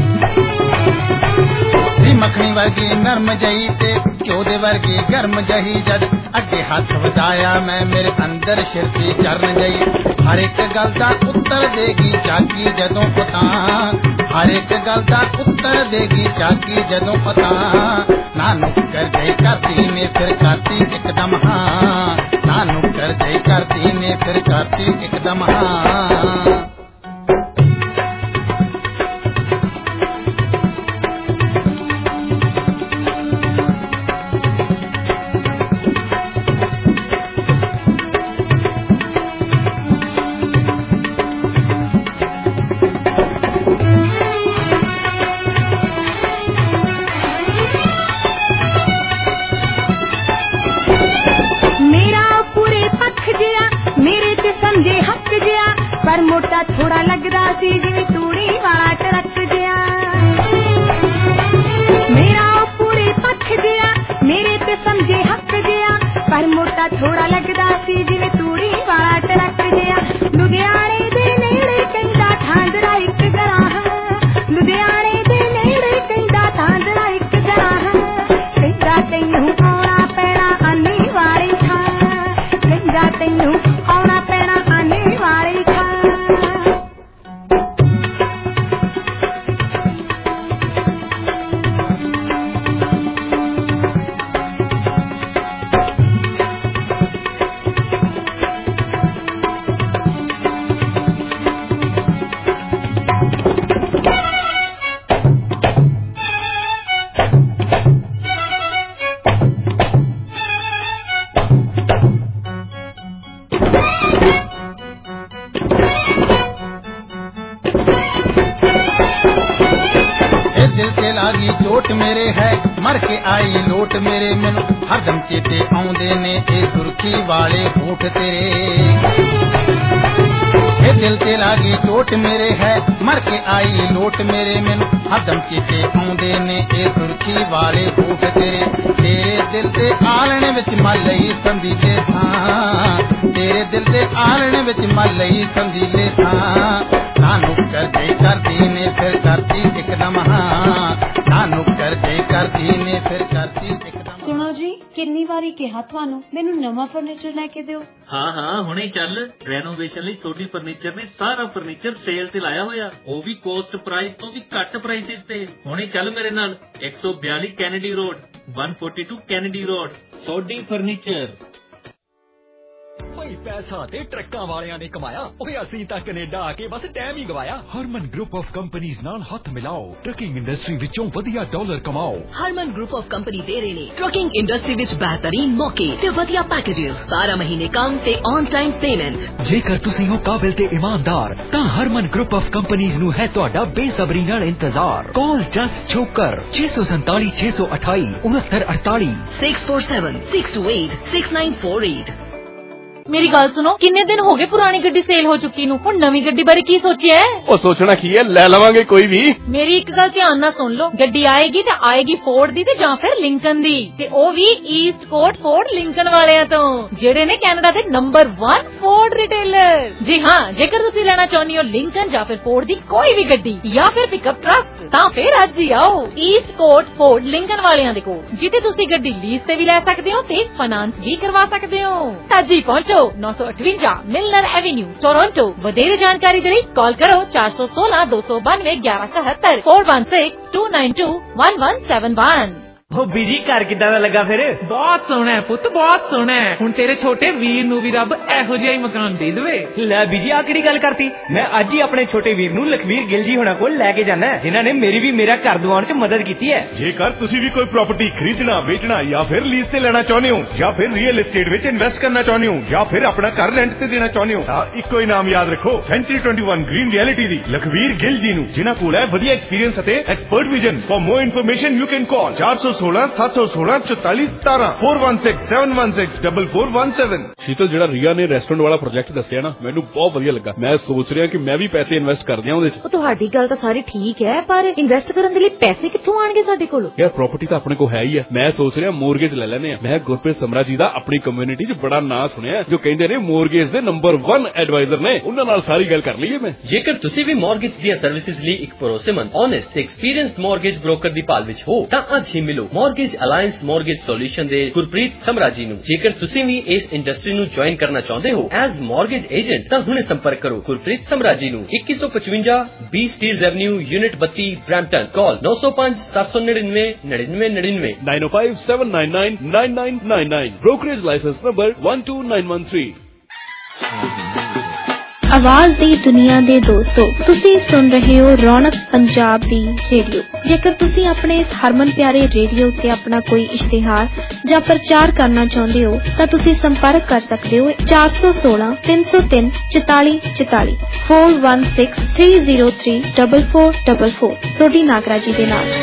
ਮੱਖਣੀ ਵਰਗੀ ਨਰਮ ਜਈ ਤੇ ਘਿਓ ਦੇ ਵਰਗੀ ਗਰਮ ਜਹੀ ਜਦ ਅੱਗੇ ਹੱਥ ਵਧਾਇਆ ਮੈਂ ਮੇਰੇ ਅੰਦਰ ਛਿੜਤੀ ਚਰਨ ਜਹੀ। ਹਰ ਇੱਕ ਗੱਲ ਦਾ ਉੱਤਰ ਦੇਗੀ ਚਾਕੀ ਜਦੋਂ ਪਤਾ, ਹਰ ਇੱਕ ਗੱਲ ਦਾ ਉੱਤਰ ਦੇਗੀ ਚਾਕੀ ਜਦੋਂ ਪਤਾ। ਨਾ ਨੁੱਕਰ ਜੇ ਕਰਦੀ ਨੇ ਫਿਰ ਕਰਦੀ ਇੱਕਦਮ ਹਾਂ, ਨਾ ਨੁੱਕਰ ਜੇ ਕਰਦੀ ਨੇ ਫਿਰ ਕਰਦੀ ਇੱਕਦਮ ਹਾਂ। ਪਰ ਮੋਟਾ ਥੋੜਾ ਲੱਗਦਾ ਸੀ ਜਿਵੇਂ ਤੂੜੀ ਵਾਲਾ ਟਰੱਕ ਜਿਹਾ। ਮੇਰਾ ਉਹ ਪੂਰੇ ਪੱਖ ਜਿਹਾ, ਮੇਰੇ ਤੇ ਸਮਝੇ ਹੱਕ ਜਿਹਾ। ਪਰ ਮੋਟਾ ਥੋੜਾ ਲੱਗਦਾ ਸੀ ਜਿਵੇਂ ਤੂੜੀ ਵਾਲਾ ਟਰੱਕ ਜਿਹਾ। ਲੁਧਿਆਣੇ ਦੇ ਨੇੜੇ ਕਹਿੰਦਾ ਥਾਂਦਰਾ ਇੱਕ ਗਰਾਹ, ਲੁਧਿਆਣੇ ਦੇ ਨੇੜੇ ਕਹਿੰਦਾ ਥਾਂਦਰਾ ਇੱਕ ਗਰਾਹ। ਕਹਿੰਦਾ ਤੈਨੂੰ ਆਉਣਾ ਪੈਣਾ ਆਨੇ ਵਾਲੀ ਥਾਂ, ਕਹਿੰਦਾ ਤੈਨੂੰ ਆਉਣਾ ਪੈਣਾ ਆਨੇ ਵਾਲੀ ਥਾਂ। ਮੇਰੇ ਹੈ ਮਰ ਕੇ ਆਈ ਲੋਟ ਮੇਰੇ, ਮੈਨੂੰ ਹਰਦਮ ਚੇਤੇ ਆਉਂਦੇ ਨੇ ਇਹ ਸੁਰਖੀ ਵਾਲੇ ਹੋਠ ਤੇਰੇ। ਇਹ ਦਿਲ ਤੇ ਲਾਗੀ ਚੋਟ ਮੇਰੇ ਹੈ ਮਰ ਕੇ ਆਈ ਲੋਟ ਮੇਰੇ ਮੈਨੂੰ ਹਰਦਮ ਚੇਤੇ ਆਉਂਦੇ ਨੇ ਇਹ ਸੁਰਖੀ ਵਾਲੇ ਹੋਠ ਤੇਰੇ ਤੇਰੇ ਦਿਲ ਤੇ ਆਲਣੇ ਵਿੱਚ ਮਲਈ ਸੰਦੀਲੇ ਥਾਂ ਤੇਰੇ ਦਿਲ ਤੇ ਆਲਣੇ ਵਿੱਚ ਮਲਈ ਸੰਦੀਲੇ ਥਾਂ ਨਾਨੂ ਕਰਜੇ ਕਰਦੀ ਨੇ ਫਿਰ ਕਰਦੀ ਇੱਕਦਮ ਹਾਂ ਨਾਨੂ ਕਰਜੇ ਕਰਦੀ ਨੇ ਫਿਰ ਕਰਦੀ ਇੱਕਦਮ। ਸੁਣੋ ਜੀ ਕਿੰਨੀ ਵਾਰੀ ਕਿਹਾ ਤੁਹਾਨੂੰ ਮੈਨੂੰ ਨਵਾਂ ਫਰਨੀਚਰ ਲੈ ਕੇ ਦਿਓ। ਹਾਂ ਹੁਣੇ ਚੱਲ ਰੈਨੋਵੇਸ਼ਨ ਲਈ ਸੋਢੀ ਫਰਨੀਚਰ ਨੇ ਸਾਰਾ ਫਰਨੀਚਰ ਸੇਲ ਤੇ ਲਾਇਆ ਹੋਇਆ ਉਹ ਵੀ ਕੋਸਟ ਪ੍ਰਾਈਸ ਤੋਂ ਵੀ ਘੱਟ ਪ੍ਰਾਈਸਿਸ ਤੇ। ਹੁਣੇ ਚੱਲ ਮੇਰੇ ਨਾਲ 142 Kennedy road 142 Kennedy road Sodhi furniture. ਭਾਈ ਪੈਸਾ ਤੇ ਟਰੱਕਾਂ ਵਾਲਿਆਂ ਨੇ ਕਮਾਇਆ ਓਏ ਅਸੀਂ ਤਾਂ ਕੈਨੇਡਾ ਆ ਕੇ ਬਸ ਟਾਈਮ ਹੀ ਗਵਾਇਆ। ਹਰਮਨ ਗਰੁੱਪ ਆਫ ਕੰਪਨੀਆਂ ਨਾਲ ਹੱਥ ਮਿਲਾਓ ਟਰੱਕਿੰਗ ਇੰਡਸਟਰੀ ਵਿੱਚੋਂ ਵਧੀਆ ਡਾਲਰ ਕਮਾਓ। ਹਰਮਨ ਗਰੁੱਪ ਆਫ ਕੰਪਨੀ ਦੇ ਰਹੇ ਨੇ ਟਰੱਕਿੰਗ ਇੰਡਸਟਰੀ ਵਿੱਚ ਬਿਹਤਰੀਨ ਮੌਕੇ ਤੇ ਵਧੀਆ ਪੈਕੇजेस 12 ਮਹੀਨੇ ਕੰਮ ਤੇ ਔਨ ਟਾਈਮ ਪੇਮੈਂਟ। ਜੇਕਰ ਤੁਸੀਂ ਹੋ ਕਾਬਿਲ ਤੇ ਇਮਾਨਦਾਰ ਤਾਂ ਹਰਮਨ ਗਰੁੱਪ ਆਫ ਕੰਪਨੀਆਂ ਨੂੰ ਹੈ ਤੁਹਾਡਾ ਬੇਸਬਰੀ ਨਾਲ ਇੰਤਜ਼ਾਰ। Call just Chhokar 647 628 6948 647 628 6948। ਮੇਰੀ ਗੱਲ ਸੁਣੋ ਕਿੰਨੇ ਦਿਨ ਹੋ ਗਏ ਪੁਰਾਣੀ ਗੱਡੀ ਸੇਲ ਹੋ ਚੁੱਕੀ ਨੂੰ ਹੁਣ ਨਵੀਂ ਗੱਡੀ ਬਾਰੇ ਕੀ ਸੋਚਿਆ ਹੈ? ਉਹ ਸੋਚਣਾ ਕੀ ਹੈ ਲੈ ਲਵਾਂਗੇ ਕੋਈ ਵੀ। ਮੇਰੀ ਇੱਕ ਗੱਲ ਧਿਆਨ ਨਾਲ ਸੁਣ ਲਓ ਗੱਡੀ ਆਏਗੀ ਤੇ ਆਏਗੀ ਫੋਰਡ ਦੀ ਤੇ ਜਾਂ ਫਿਰ ਲਿੰਕਨ ਦੀ ਤੇ ਉਹ ਵੀ ਈਸਟ ਕੋਟ ਫੋਰਡ ਲਿੰਕਨ ਵਾਲਿਆਂ ਤੋਂ ਜਿਹੜੇ ਨੇ ਕੈਨੇਡਾ ਦੇ ਨੰਬਰ 1 ਫੋਰਡ ਰਿਟੇਲਰ। ਜੀ ਹਾਂ ਜੇਕਰ ਤੁਸੀਂ ਲੈਣਾ ਚਾਹੁੰਦੇ ਹੋ ਲਿੰਕਨ ਜਾਂ ਫਿਰ ਫੋਰਡ ਦੀ ਕੋਈ ਵੀ ਗੱਡੀ ਜਾਂ ਫਿਰ ਪਿਕਅਪ ਟਰੱਕ ਤਾਂ ਫਿਰ ਅੱਜ ਹੀ ਆਓ ਈਸਟ ਕੋਟ ਫੋਰਡ ਲਿੰਕਨ ਵਾਲਿਆਂ ਦੇ ਕੋਲ ਜਿੱਥੇ ਤੁਸੀਂ ਗੱਡੀ ਲੀਜ਼ ਤੇ ਵੀ ਲੈ ਸਕਦੇ ਹੋ ਤੇ ਫਾਈਨਾਂਸ ਵੀ ਕਰਵਾ ਸਕਦੇ ਹੋ। ਅੱਜ ਹੀ ਪਹੁੰਚੋ 958 ਮਿਲਨਰ ਐਵੇਨਿਊ ਟੋਰਾਂਟੋ। ਵਧੇਰੇ ਜਾਣਕਾਰੀ ਦੇ ਲਈ ਕਾਲ ਕਰੋ 416 292 1177 416 292 1171। ਉਹ ਬੀਜੀ ਘਰ ਕਿੱਦਾਂ ਦਾ ਲੱਗਾ ਫਿਰ? ਬਹੁਤ ਸੋਹਣਾ ਹੈ ਪੁੱਤ ਬਹੁਤ ਸੋਹਣਾ ਹੈ। ਹੁਣ ਤੇਰੇ ਛੋਟੇ ਵੀਰ ਨੂੰ ਵੀ ਰੱਬ ਇਹੋ ਜਿਹਾ ਹੀ ਮਕਾਨ ਦੇ ਦੇਵੇ। ਲੈ ਬੀਜੀ ਆ ਕਿਹੜੀ ਗੱਲ ਕਰਤੀ? ਮੈਂ ਅੱਜ ਹੀ ਆਪਣੇ ਛੋਟੇ ਵੀਰ ਨੂੰ ਲਖਵੀਰ ਗਿੱਲ ਜੀ ਹੋਣਾ ਕੋਲ ਲੈ ਕੇ ਜਾਣਾ ਜਿਨ੍ਹਾਂ ਨੇ ਮੇਰੀ ਵੀ ਮੇਰਾ ਘਰ ਦਿਵਾਉਣ 'ਚ ਮਦਦ ਕੀਤੀ ਹੈ। ਜੇਕਰ ਤੁਸੀਂ ਵੀ ਕੋਈ ਪ੍ਰਾਪਰਟੀ ਖਰੀਦਣਾ ਵੇਚਣਾ ਜਾਂ ਫਿਰ ਲੀਜ਼ ਤੇ ਲੈਣਾ ਚਾਹੁੰਦੇ ਹੋ ਜਾਂ ਫਿਰ ਰੀਅਲ ਏਸਟੇਟ ਵਿੱਚ ਇਨਵੈਸਟ ਕਰਨਾ ਚਾਹੁੰਦੇ ਹੋ ਜਾਂ ਫਿਰ ਆਪਣਾ ਘਰ ਰੈਂਟ ਤੇ ਦੇਣਾ ਚਾਹੁੰਦੇ ਹੋ ਤਾਂ ਇੱਕੋ ਹੀ ਨਾਮ ਯਾਦ ਰੱਖੋ ਸੈਂਚਰੀ 21 ਗ੍ਰੀਨ ਰਿਐਲਿਟੀ ਦੀ ਲਖਵੀਰ ਗਿੱਲ ਜੀ ਨੂੰ ਜਿਨ੍ਹਾਂ ਕੋਲ ਹੈ ਵਧੀਆ ਐਕਸਪੀਰੀਅੰਸ ਅਤੇ expert vision. For more information you can call 416 716 44 17 416 716 4417। Sheetal ਜਿਹੜਾ ਰੀਆ ਨੇ ਰੈਸਟੋਰੈਂਟ ਵਾਲਾ ਪ੍ਰੋਜੈਕਟ ਦੱਸਿਆ ਨਾ ਮੈਨੂੰ ਬਹੁਤ ਵਧੀਆ ਲੱਗਾ। ਮੈਂ ਸੋਚ ਰਿਹਾ ਕਿ ਮੈਂ ਵੀ ਪੈਸੇ ਇਨਵੈਸਟ ਕਰ ਦਿਆਂ ਉਹਦੇ 'ਚ। ਤੁਹਾਡੀ ਗੱਲ ਤਾਂ ਸਾਰੀ ਠੀਕ ਹੈ ਪਰ ਇਨਵੈਸਟ ਕਰਨ ਦੇ ਲਈ ਪੈਸੇ ਕਿੱਥੋਂ ਆਣਗੇ ਸਾਡੇ ਕੋਲ? ਯਾਰ ਪ੍ਰਾਪਰਟੀ ਤਾਂ ਆਪਣੇ ਕੋਲ ਹੈ ਹੀ ਹੈ। ਮੈਂ ਸੋਚ ਰਿਹਾ ਮੋਰਗੇਜ ਲੈ ਲੈਨੇ ਆ। ਮੈਂ ਗੁਰਪ੍ਰੀਤ ਸਮਰਾ ਜੀ ਦਾ ਆਪਣੀ ਕਮਿਊਨਿਟੀ 'ਚ ਬੜਾ ਨਾਂ ਸੁਣਿਆ ਜੋ ਕਹਿੰਦੇ ਨੇ ਮੋਰਗੇਜ ਦੇ ਨੰਬਰ 1 ਐਡਵਾਈਜ਼ਰ ਨੇ। ਉਹਨਾਂ ਨਾਲ ਸਾਰੀ ਗੱਲ ਕਰ ਲਈਏ ਮੈਂ। ਜੇਕਰ ਤੁਸੀਂ ਵੀ ਮੋਰਗੇਜ ਦੀਆਂ ਸਰਵਿਸਿਜ਼ ਲਈ ਇੱਕ ਭਰੋਸੇਮੰਦ ਓਨੈਸਟ ਐਕਸਪੀਰੀਅੰਸਡ ਮੋਰਗੇਜ ਬ੍ਰੋਕਰ ਦੀ ਭਾਲ ਵਿੱਚ ਹੋ ਤਾਂ ਅੱਜ ਹੀ ਮਿਲੋ ਮੋਰਗੇਜ ਅਲਾਈਅੰਸ ਮੋਰਗੇਜ ਸੋਲੂਸ਼ਨ ਦੇ ਗੁਰਪ੍ਰੀਤ ਸਮਰਾ ਜੀ ਨੂੰ। ਜੇਕਰ ਤੁਸੀਂ ਵੀ ਇਸ ਇੰਡਸਟਰੀ ਨੂੰ ਜੁਆਇਨ ਕਰਨਾ ਚਾਹੁੰਦੇ ਹੋ ਐਜ਼ ਮੋਰਗੇਜ ਏਜੰਟ ਤਾਂ ਹੁਣੇ ਸੰਪਰਕ ਕਰੋ ਗੁਰਪ੍ਰੀਤ ਸਮਰਾ ਜੀ ਨੂੰ 2155 20 Steeles avenue unit 32 Brampton. Call 905 799 9999 905 799 9999। Brokerage licence number 12913। ਆਵਾਜ਼ ਦੀ ਦੁਨੀਆ ਦੇ ਦੋਸਤੋ ਤੁਸੀਂ ਸੁਣ ਰਹੇ ਹੋ ਰੌਣਕ ਪੰਜਾਬ ਦੀ ਰੇਡੀਓ। ਜੇਕਰ ਤੁਸੀਂ ਆਪਣੇ ਇਸ ਹਰਮਨ ਪਿਆਰੇ ਰੇਡੀਓ ਤੇ ਆਪਣਾ ਕੋਈ ਇਸ਼ਤਿਹਾਰ ਜਾਂ ਪ੍ਰਚਾਰ ਕਰਨਾ ਚਾਹੁੰਦੇ ਹੋ ਤਾਂ ਤੁਸੀਂ ਸੰਪਰਕ ਕਰ ਸਕਦੇ ਹੋ 416 303 44 44 416 303 4444 ਸੋਢੀ ਨਾਗਰਾ ਜੀ ਦੇ ਨਾਲ।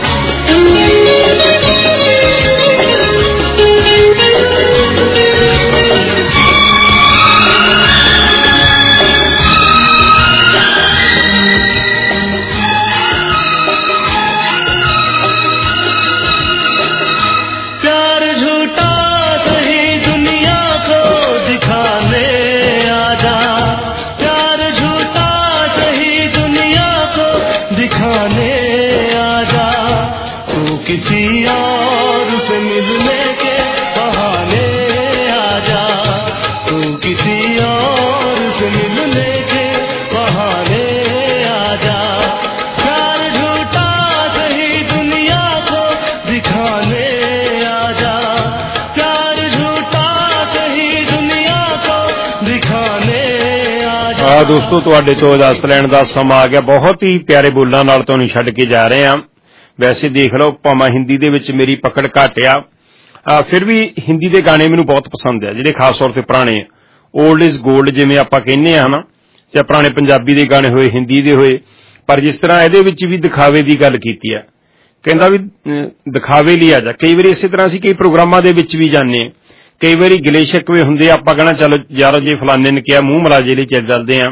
ਦੋਸਤੋ ਤੁਹਾਡੇ ਤੋਂ ਇਜਾਜ਼ਤ ਲੈਣ ਦਾ ਸਮਾਂ ਆ ਗਿਆ। ਬਹੁਤ ਹੀ ਪਿਆਰੇ ਬੋਲਾਂ ਨਾਲ ਤੁਹਾਨੂੰ ਛੱਡ ਕੇ ਜਾ ਰਹੇ ਹਾਂ। ਵੈਸੇ ਦੇਖ ਲਓ ਭਾਵੇਂ ਹਿੰਦੀ ਦੇ ਵਿੱਚ ਮੇਰੀ ਪਕੜ ਘੱਟ ਆ ਫਿਰ ਵੀ ਹਿੰਦੀ ਦੇ ਗਾਣੇ ਮੈਨੂੰ ਬਹੁਤ ਪਸੰਦ ਆ ਜਿਹੜੇ ਖਾਸ ਤੌਰ ਤੇ ਪੁਰਾਣੇ ਓਲਡ ਇਜ਼ ਗੋਲਡ ਜਿਵੇਂ ਆਪਾਂ ਕਹਿੰਦੇ ਆ ਹਨਾ ਚਾਹੇ ਪੁਰਾਣੇ ਪੰਜਾਬੀ ਦੇ ਗਾਣੇ ਹੋਏ ਹਿੰਦੀ ਦੇ ਹੋਏ। ਪਰ ਜਿਸ ਤਰ੍ਹਾਂ ਇਹਦੇ ਵਿੱਚ ਵੀ ਦਿਖਾਵੇ ਦੀ ਗੱਲ ਕੀਤੀ ਆ ਕਹਿੰਦਾ ਵੀ ਦਿਖਾਵੇ ਲਈ ਆ ਜਾ। ਕਈ ਵਾਰੀ ਇਸੇ ਤਰ੍ਹਾਂ ਅਸੀਂ ਕਈ ਪ੍ਰੋਗਰਾਮਾਂ ਦੇ ਵਿੱਚ ਵੀ ਜਾਂਦੇ ਹਾਂ ਕਈ ਵਾਰੀ ਗਿਲੇ ਸ਼ਿਕਵੇ ਹੁੰਦੇ ਆਪਾਂ ਕਹਿਣਾ ਚਲੋ ਯਾਰ ਜੇ ਫਲਾਣੇ ਨੇ ਕਿਹਾ ਮੂੰਹ ਮਲਾਜੇ ਲਈ ਚੱਲ ਜਾਂਦੇ ਆ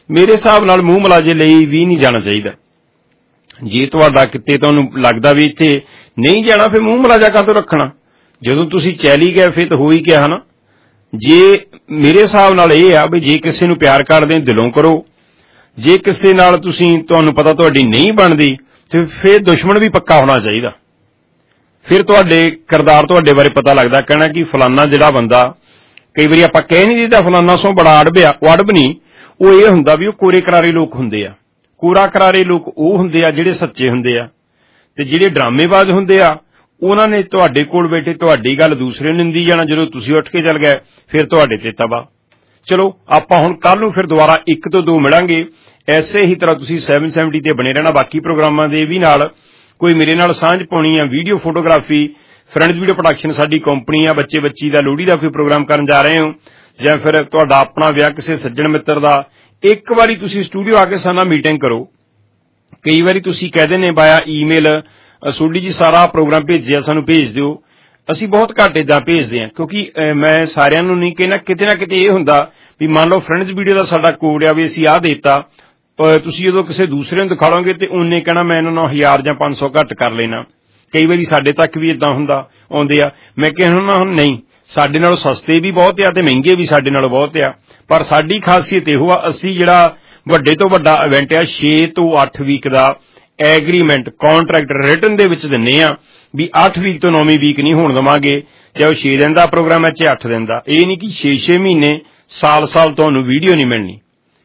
ਮੇਰੇ ਹਿਸਾਬ ਨਾਲ ਮੂੰਹ ਮਲਾਜੇ ਲਈ ਵੀ ਨਹੀਂ ਜਾਣਾ ਚਾਹੀਦਾ। ਜੇ ਤੁਹਾਡਾ ਕਿਤੇ ਤੁਹਾਨੂੰ ਲੱਗਦਾ ਵੀ ਇੱਥੇ ਨਹੀਂ ਜਾਣਾ, ਫਿਰ ਮੂੰਹ ਮਲਾਜਾ ਕਾਹਤੋਂ ਰੱਖਣਾ? ਜਦੋਂ ਤੁਸੀਂ ਚੈਲੀ ਗਏ ਫਿਰ ਤਾਂ ਹੋ ਹੀ ਗਿਆ ਹਨਾ। ਜੇ ਮੇਰੇ ਹਿਸਾਬ ਨਾਲ ਇਹ ਆ ਵੀ ਜੇ ਕਿਸੇ ਨੂੰ ਪਿਆਰ ਕਰਦੇ ਦਿਲੋਂ ਕਰੋ, ਜੇ ਕਿਸੇ ਨਾਲ ਤੁਹਾਨੂੰ ਪਤਾ ਤੁਹਾਡੀ ਨਹੀਂ ਬਣਦੀ ਤੇ ਫਿਰ ਦੁਸ਼ਮਣ ਵੀ ਪੱਕਾ ਹੋਣਾ ਚਾਹੀਦਾ। ਫਿਰ ਤੁਹਾਡੇ ਕਿਰਦਾਰ ਤੁਹਾਡੇ ਬਾਰੇ ਪਤਾ ਲੱਗਦਾ। ਕਹਿਣਾ ਕਿ ਫਲਾਨਾ ਜਿਹੜਾ ਬੰਦਾ, ਕਈ ਵਾਰੀ ਆਪਾਂ ਕਹਿ ਨਹੀਂ ਦਿੰਦਾ ਫਲਾਨਾ ਸੋ ਬੜਾ ਅੜਬ ਆ, ਉਹ ਅੜਬ ਨਹੀਂ, ਉਹ ਇਹ ਹੁੰਦਾ ਵੀ ਉਹ ਕੋਰੇ ਕਰਾਰੇ ਲੋਕ ਹੁੰਦੇ ਆ। ਕੋਰਾ ਕਰਾਰੇ ਲੋਕ ਉਹ ਹੁੰਦੇ ਆ ਜਿਹੜੇ ਸੱਚੇ ਹੁੰਦੇ ਆ, ਤੇ ਜਿਹੜੇ ਡਰਾਮੇਬਾਜ਼ ਹੁੰਦੇ ਆ ਉਹਨਾਂ ਨੇ ਤੁਹਾਡੇ ਕੋਲ ਬੈਠੇ ਤੁਹਾਡੀ ਗੱਲ ਦੂਸਰੇ ਨੂੰ ਨਿੰਦੀ ਜਾਣਾ। ਜਦੋਂ ਤੁਸੀਂ ਉੱਠ ਕੇ ਚੱਲ ਗਏ ਫਿਰ ਤੁਹਾਡੇ ਤੇ ਤਬਾਹ। ਚਲੋ ਆਪਾਂ ਹੁਣ ਕੱਲ ਨੂੰ ਫਿਰ ਦੁਬਾਰਾ 1 ਤੋਂ 2 ਮਿਲਾਂਗੇ। ਐਸੇ ਹੀ ਤਰ੍ਹਾਂ ਤੁਸੀਂ 770 ਤੇ ਬਣੇ ਰਹਿਣਾ। ਬਾਕੀ ਪ੍ਰੋਗਰਾਮਾਂ ਦੇ ਵੀ ਨਾਲ ਕੋਈ ਮੇਰੇ ਨਾਲ ਸਾਂਝ ਪਾਉਣੀ ਆ, video photography, friends video production ਸਾਡੀ ਕੰਪਨੀ ਆ, ਬੱਚੇ ਬੱਚੀ ਦਾ ਲੋਹੜੀ ਦਾ ਕੋਈ ਪ੍ਰੋਗਰਾਮ ਕਰਨ ਜਾ ਰਹੇ ਹੋ, ਜਾਂ ਫਿਰ ਤੁਹਾਡਾ ਆਪਣਾ ਵਿਆਹ ਕਿਸੇ ਸੱਜਣ ਮਿੱਤਰ ਦਾ, ਇੱਕ ਵਾਰੀ ਤੁਸੀਂ ਸਟੂਡੀਓ ਆ ਕੇ ਸਾਡੇ ਨਾਲ ਮੀਟਿੰਗ ਕਰੋ। ਕਈ ਵਾਰੀ ਤੁਸੀਂ ਕਹਿੰਦੇ ਨੇ ਬਾਇਆ ਈਮੇਲ ਸੋਢੀ ਜੀ ਸਾਰਾ ਪ੍ਰੋਗਰਾਮ ਭੇਜਿਆ ਸਾਨੂੰ ਭੇਜ ਦਿਓ। ਅਸੀਂ ਬਹੁਤ ਘੱਟ ਏਦਾਂ ਭੇਜਦੇ ਹਾਂ, ਕਿਉਂਕਿ ਮੈਂ ਸਾਰਿਆਂ ਨੂੰ ਨਹੀਂ ਕਹਿਣਾ, ਕਿਤੇ ਨਾ ਕਿਤੇ ਇਹ ਹੁੰਦਾ ਵੀ ਮੰਨ ਲਓ ਫਰੈਂਡਸ ਵੀਡੀਓ ਦਾ ਸਾਡਾ ਕੋਡ ਆ ਵੀ ਅਸੀਂ ਆਹ ਦੇਤਾ, ਤੁਸੀਂ ਜਦੋਂ ਕਿਸੇ ਦੂਸਰੇ ਨੂੰ ਦਿਖਾ ਲਓਗੇ ਤੇ ਉਹਨੇ ਕਹਿਣਾ ਮੈਂ ਇਹਨਾਂ ਨੂੰ 1000 ਜਾਂ 500 ਘੱਟ ਕਰ ਲੈਣਾ। ਕਈ ਵਾਰੀ ਸਾਡੇ ਤੱਕ ਵੀ ਏਦਾਂ ਹੁੰਦਾ ਆਉਂਦੇ ਆ। ਮੈਂ ਕਹਿਣਾ ਹੁਣ ਨਹੀਂ, ਸਾਡੇ ਨਾਲੋਂ ਸਸਤੇ ਵੀ ਬਹੁਤ ਆ ਤੇ ਮਹਿੰਗੇ ਵੀ ਸਾਡੇ ਨਾਲੋਂ ਬਹੁਤ ਆ, ਪਰ ਸਾਡੀ ਖਾਸੀਅਤ ਇਹੋ ਆ ਅਸੀਂ ਜਿਹੜਾ ਵੱਡੇ ਤੋਂ ਵੱਡਾ ਇਵੈਂਟ ਆ 6 ਤੋਂ 8 ਵੀਕ ਦਾ ਐਗਰੀਮੈਂਟ ਕੰਟਰੈਕਟ ਰਿਟਨ ਦੇ ਵਿੱਚ ਦਿੰਨੇ ਆ ਵੀ 8 ਵੀਕ ਤੋਂ 9ਵੀਂ ਵੀਕ ਨਹੀਂ ਹੋਣ ਦੇਵਾਂਗੇ। ਚਾਹੇ ਉਹ 6 ਦਿਨ ਦਾ ਪ੍ਰੋਗਰਾਮ ਹੈ ਚਾਹੇ 8 ਦਿਨ ਦਾ। ਇਹ ਨਹੀਂ ਕਿ 6 ਮਹੀਨੇ ਸਾਲ ਤੁਹਾਨੂੰ ਵੀਡੀਓ ਨਹੀਂ ਮਿਲਣੀ।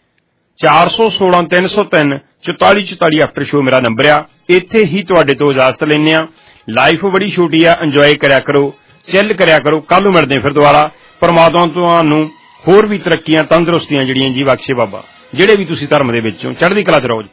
416 303 44 44 ਆਫਟਰ ਸ਼ੋ ਮੇਰਾ ਨੰਬਰ ਆ। ਇੱਥੇ ਹੀ ਤੁਹਾਡੇ ਤੋਂ ਇਜਾਜ਼ਤ ਲੈਂਦੇ ਆ। ਲਾਈਫ ਬੜੀ ਛੋਟੀ ਆ, ਇੰਜੋਏ ਕਰਿਆ ਕਰੋ, ਚਿੱਲ ਕਰਿਆ ਕਰੋ। ਕੱਲ ਨੂੰ ਮਿਲਦੇ ਫਿਰ ਦੁਬਾਰਾ। ਪਰਮਾਤਮਾ ਤੁਹਾਨੂੰ ਹੋਰ ਵੀ ਤਰੱਕੀਆਂ ਤੰਦਰੁਸਤੀਆਂ ਜਿਹੜੀਆਂ ਜੀ ਬਖਸ਼ੇ ਬਾਬਾ। ਜਿਹੜੇ ਵੀ ਤੁਸੀਂ ਧਰਮ ਦੇ ਵਿੱਚੋਂ ਚੜ੍ਹਦੀ ਕਲਾ ਚ ਰਹੋ ਜੀ।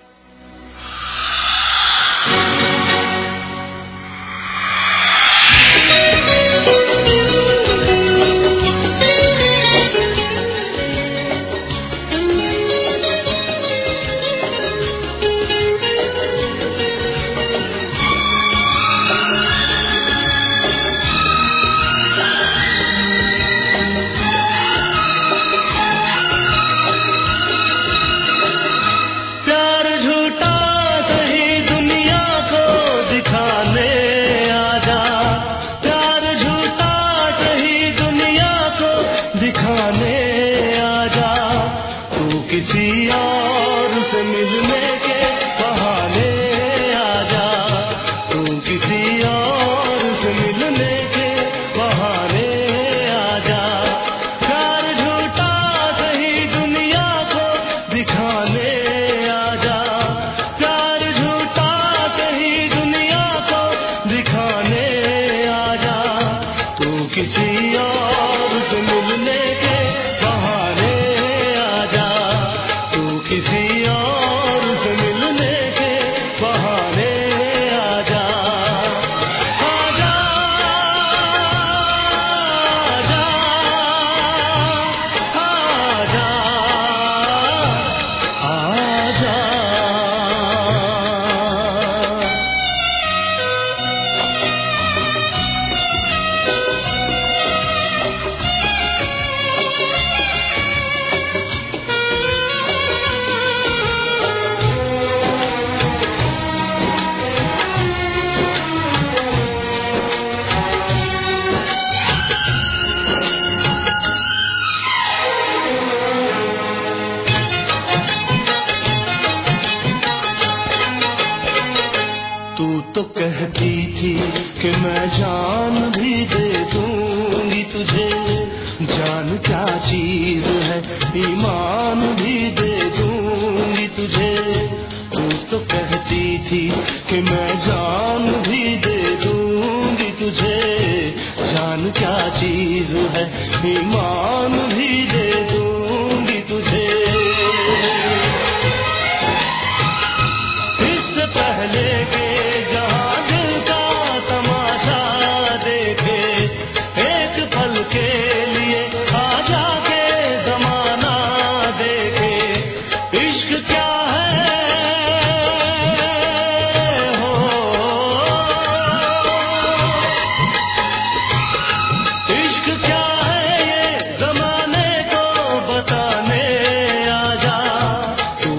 जान क्या चीज है ईमान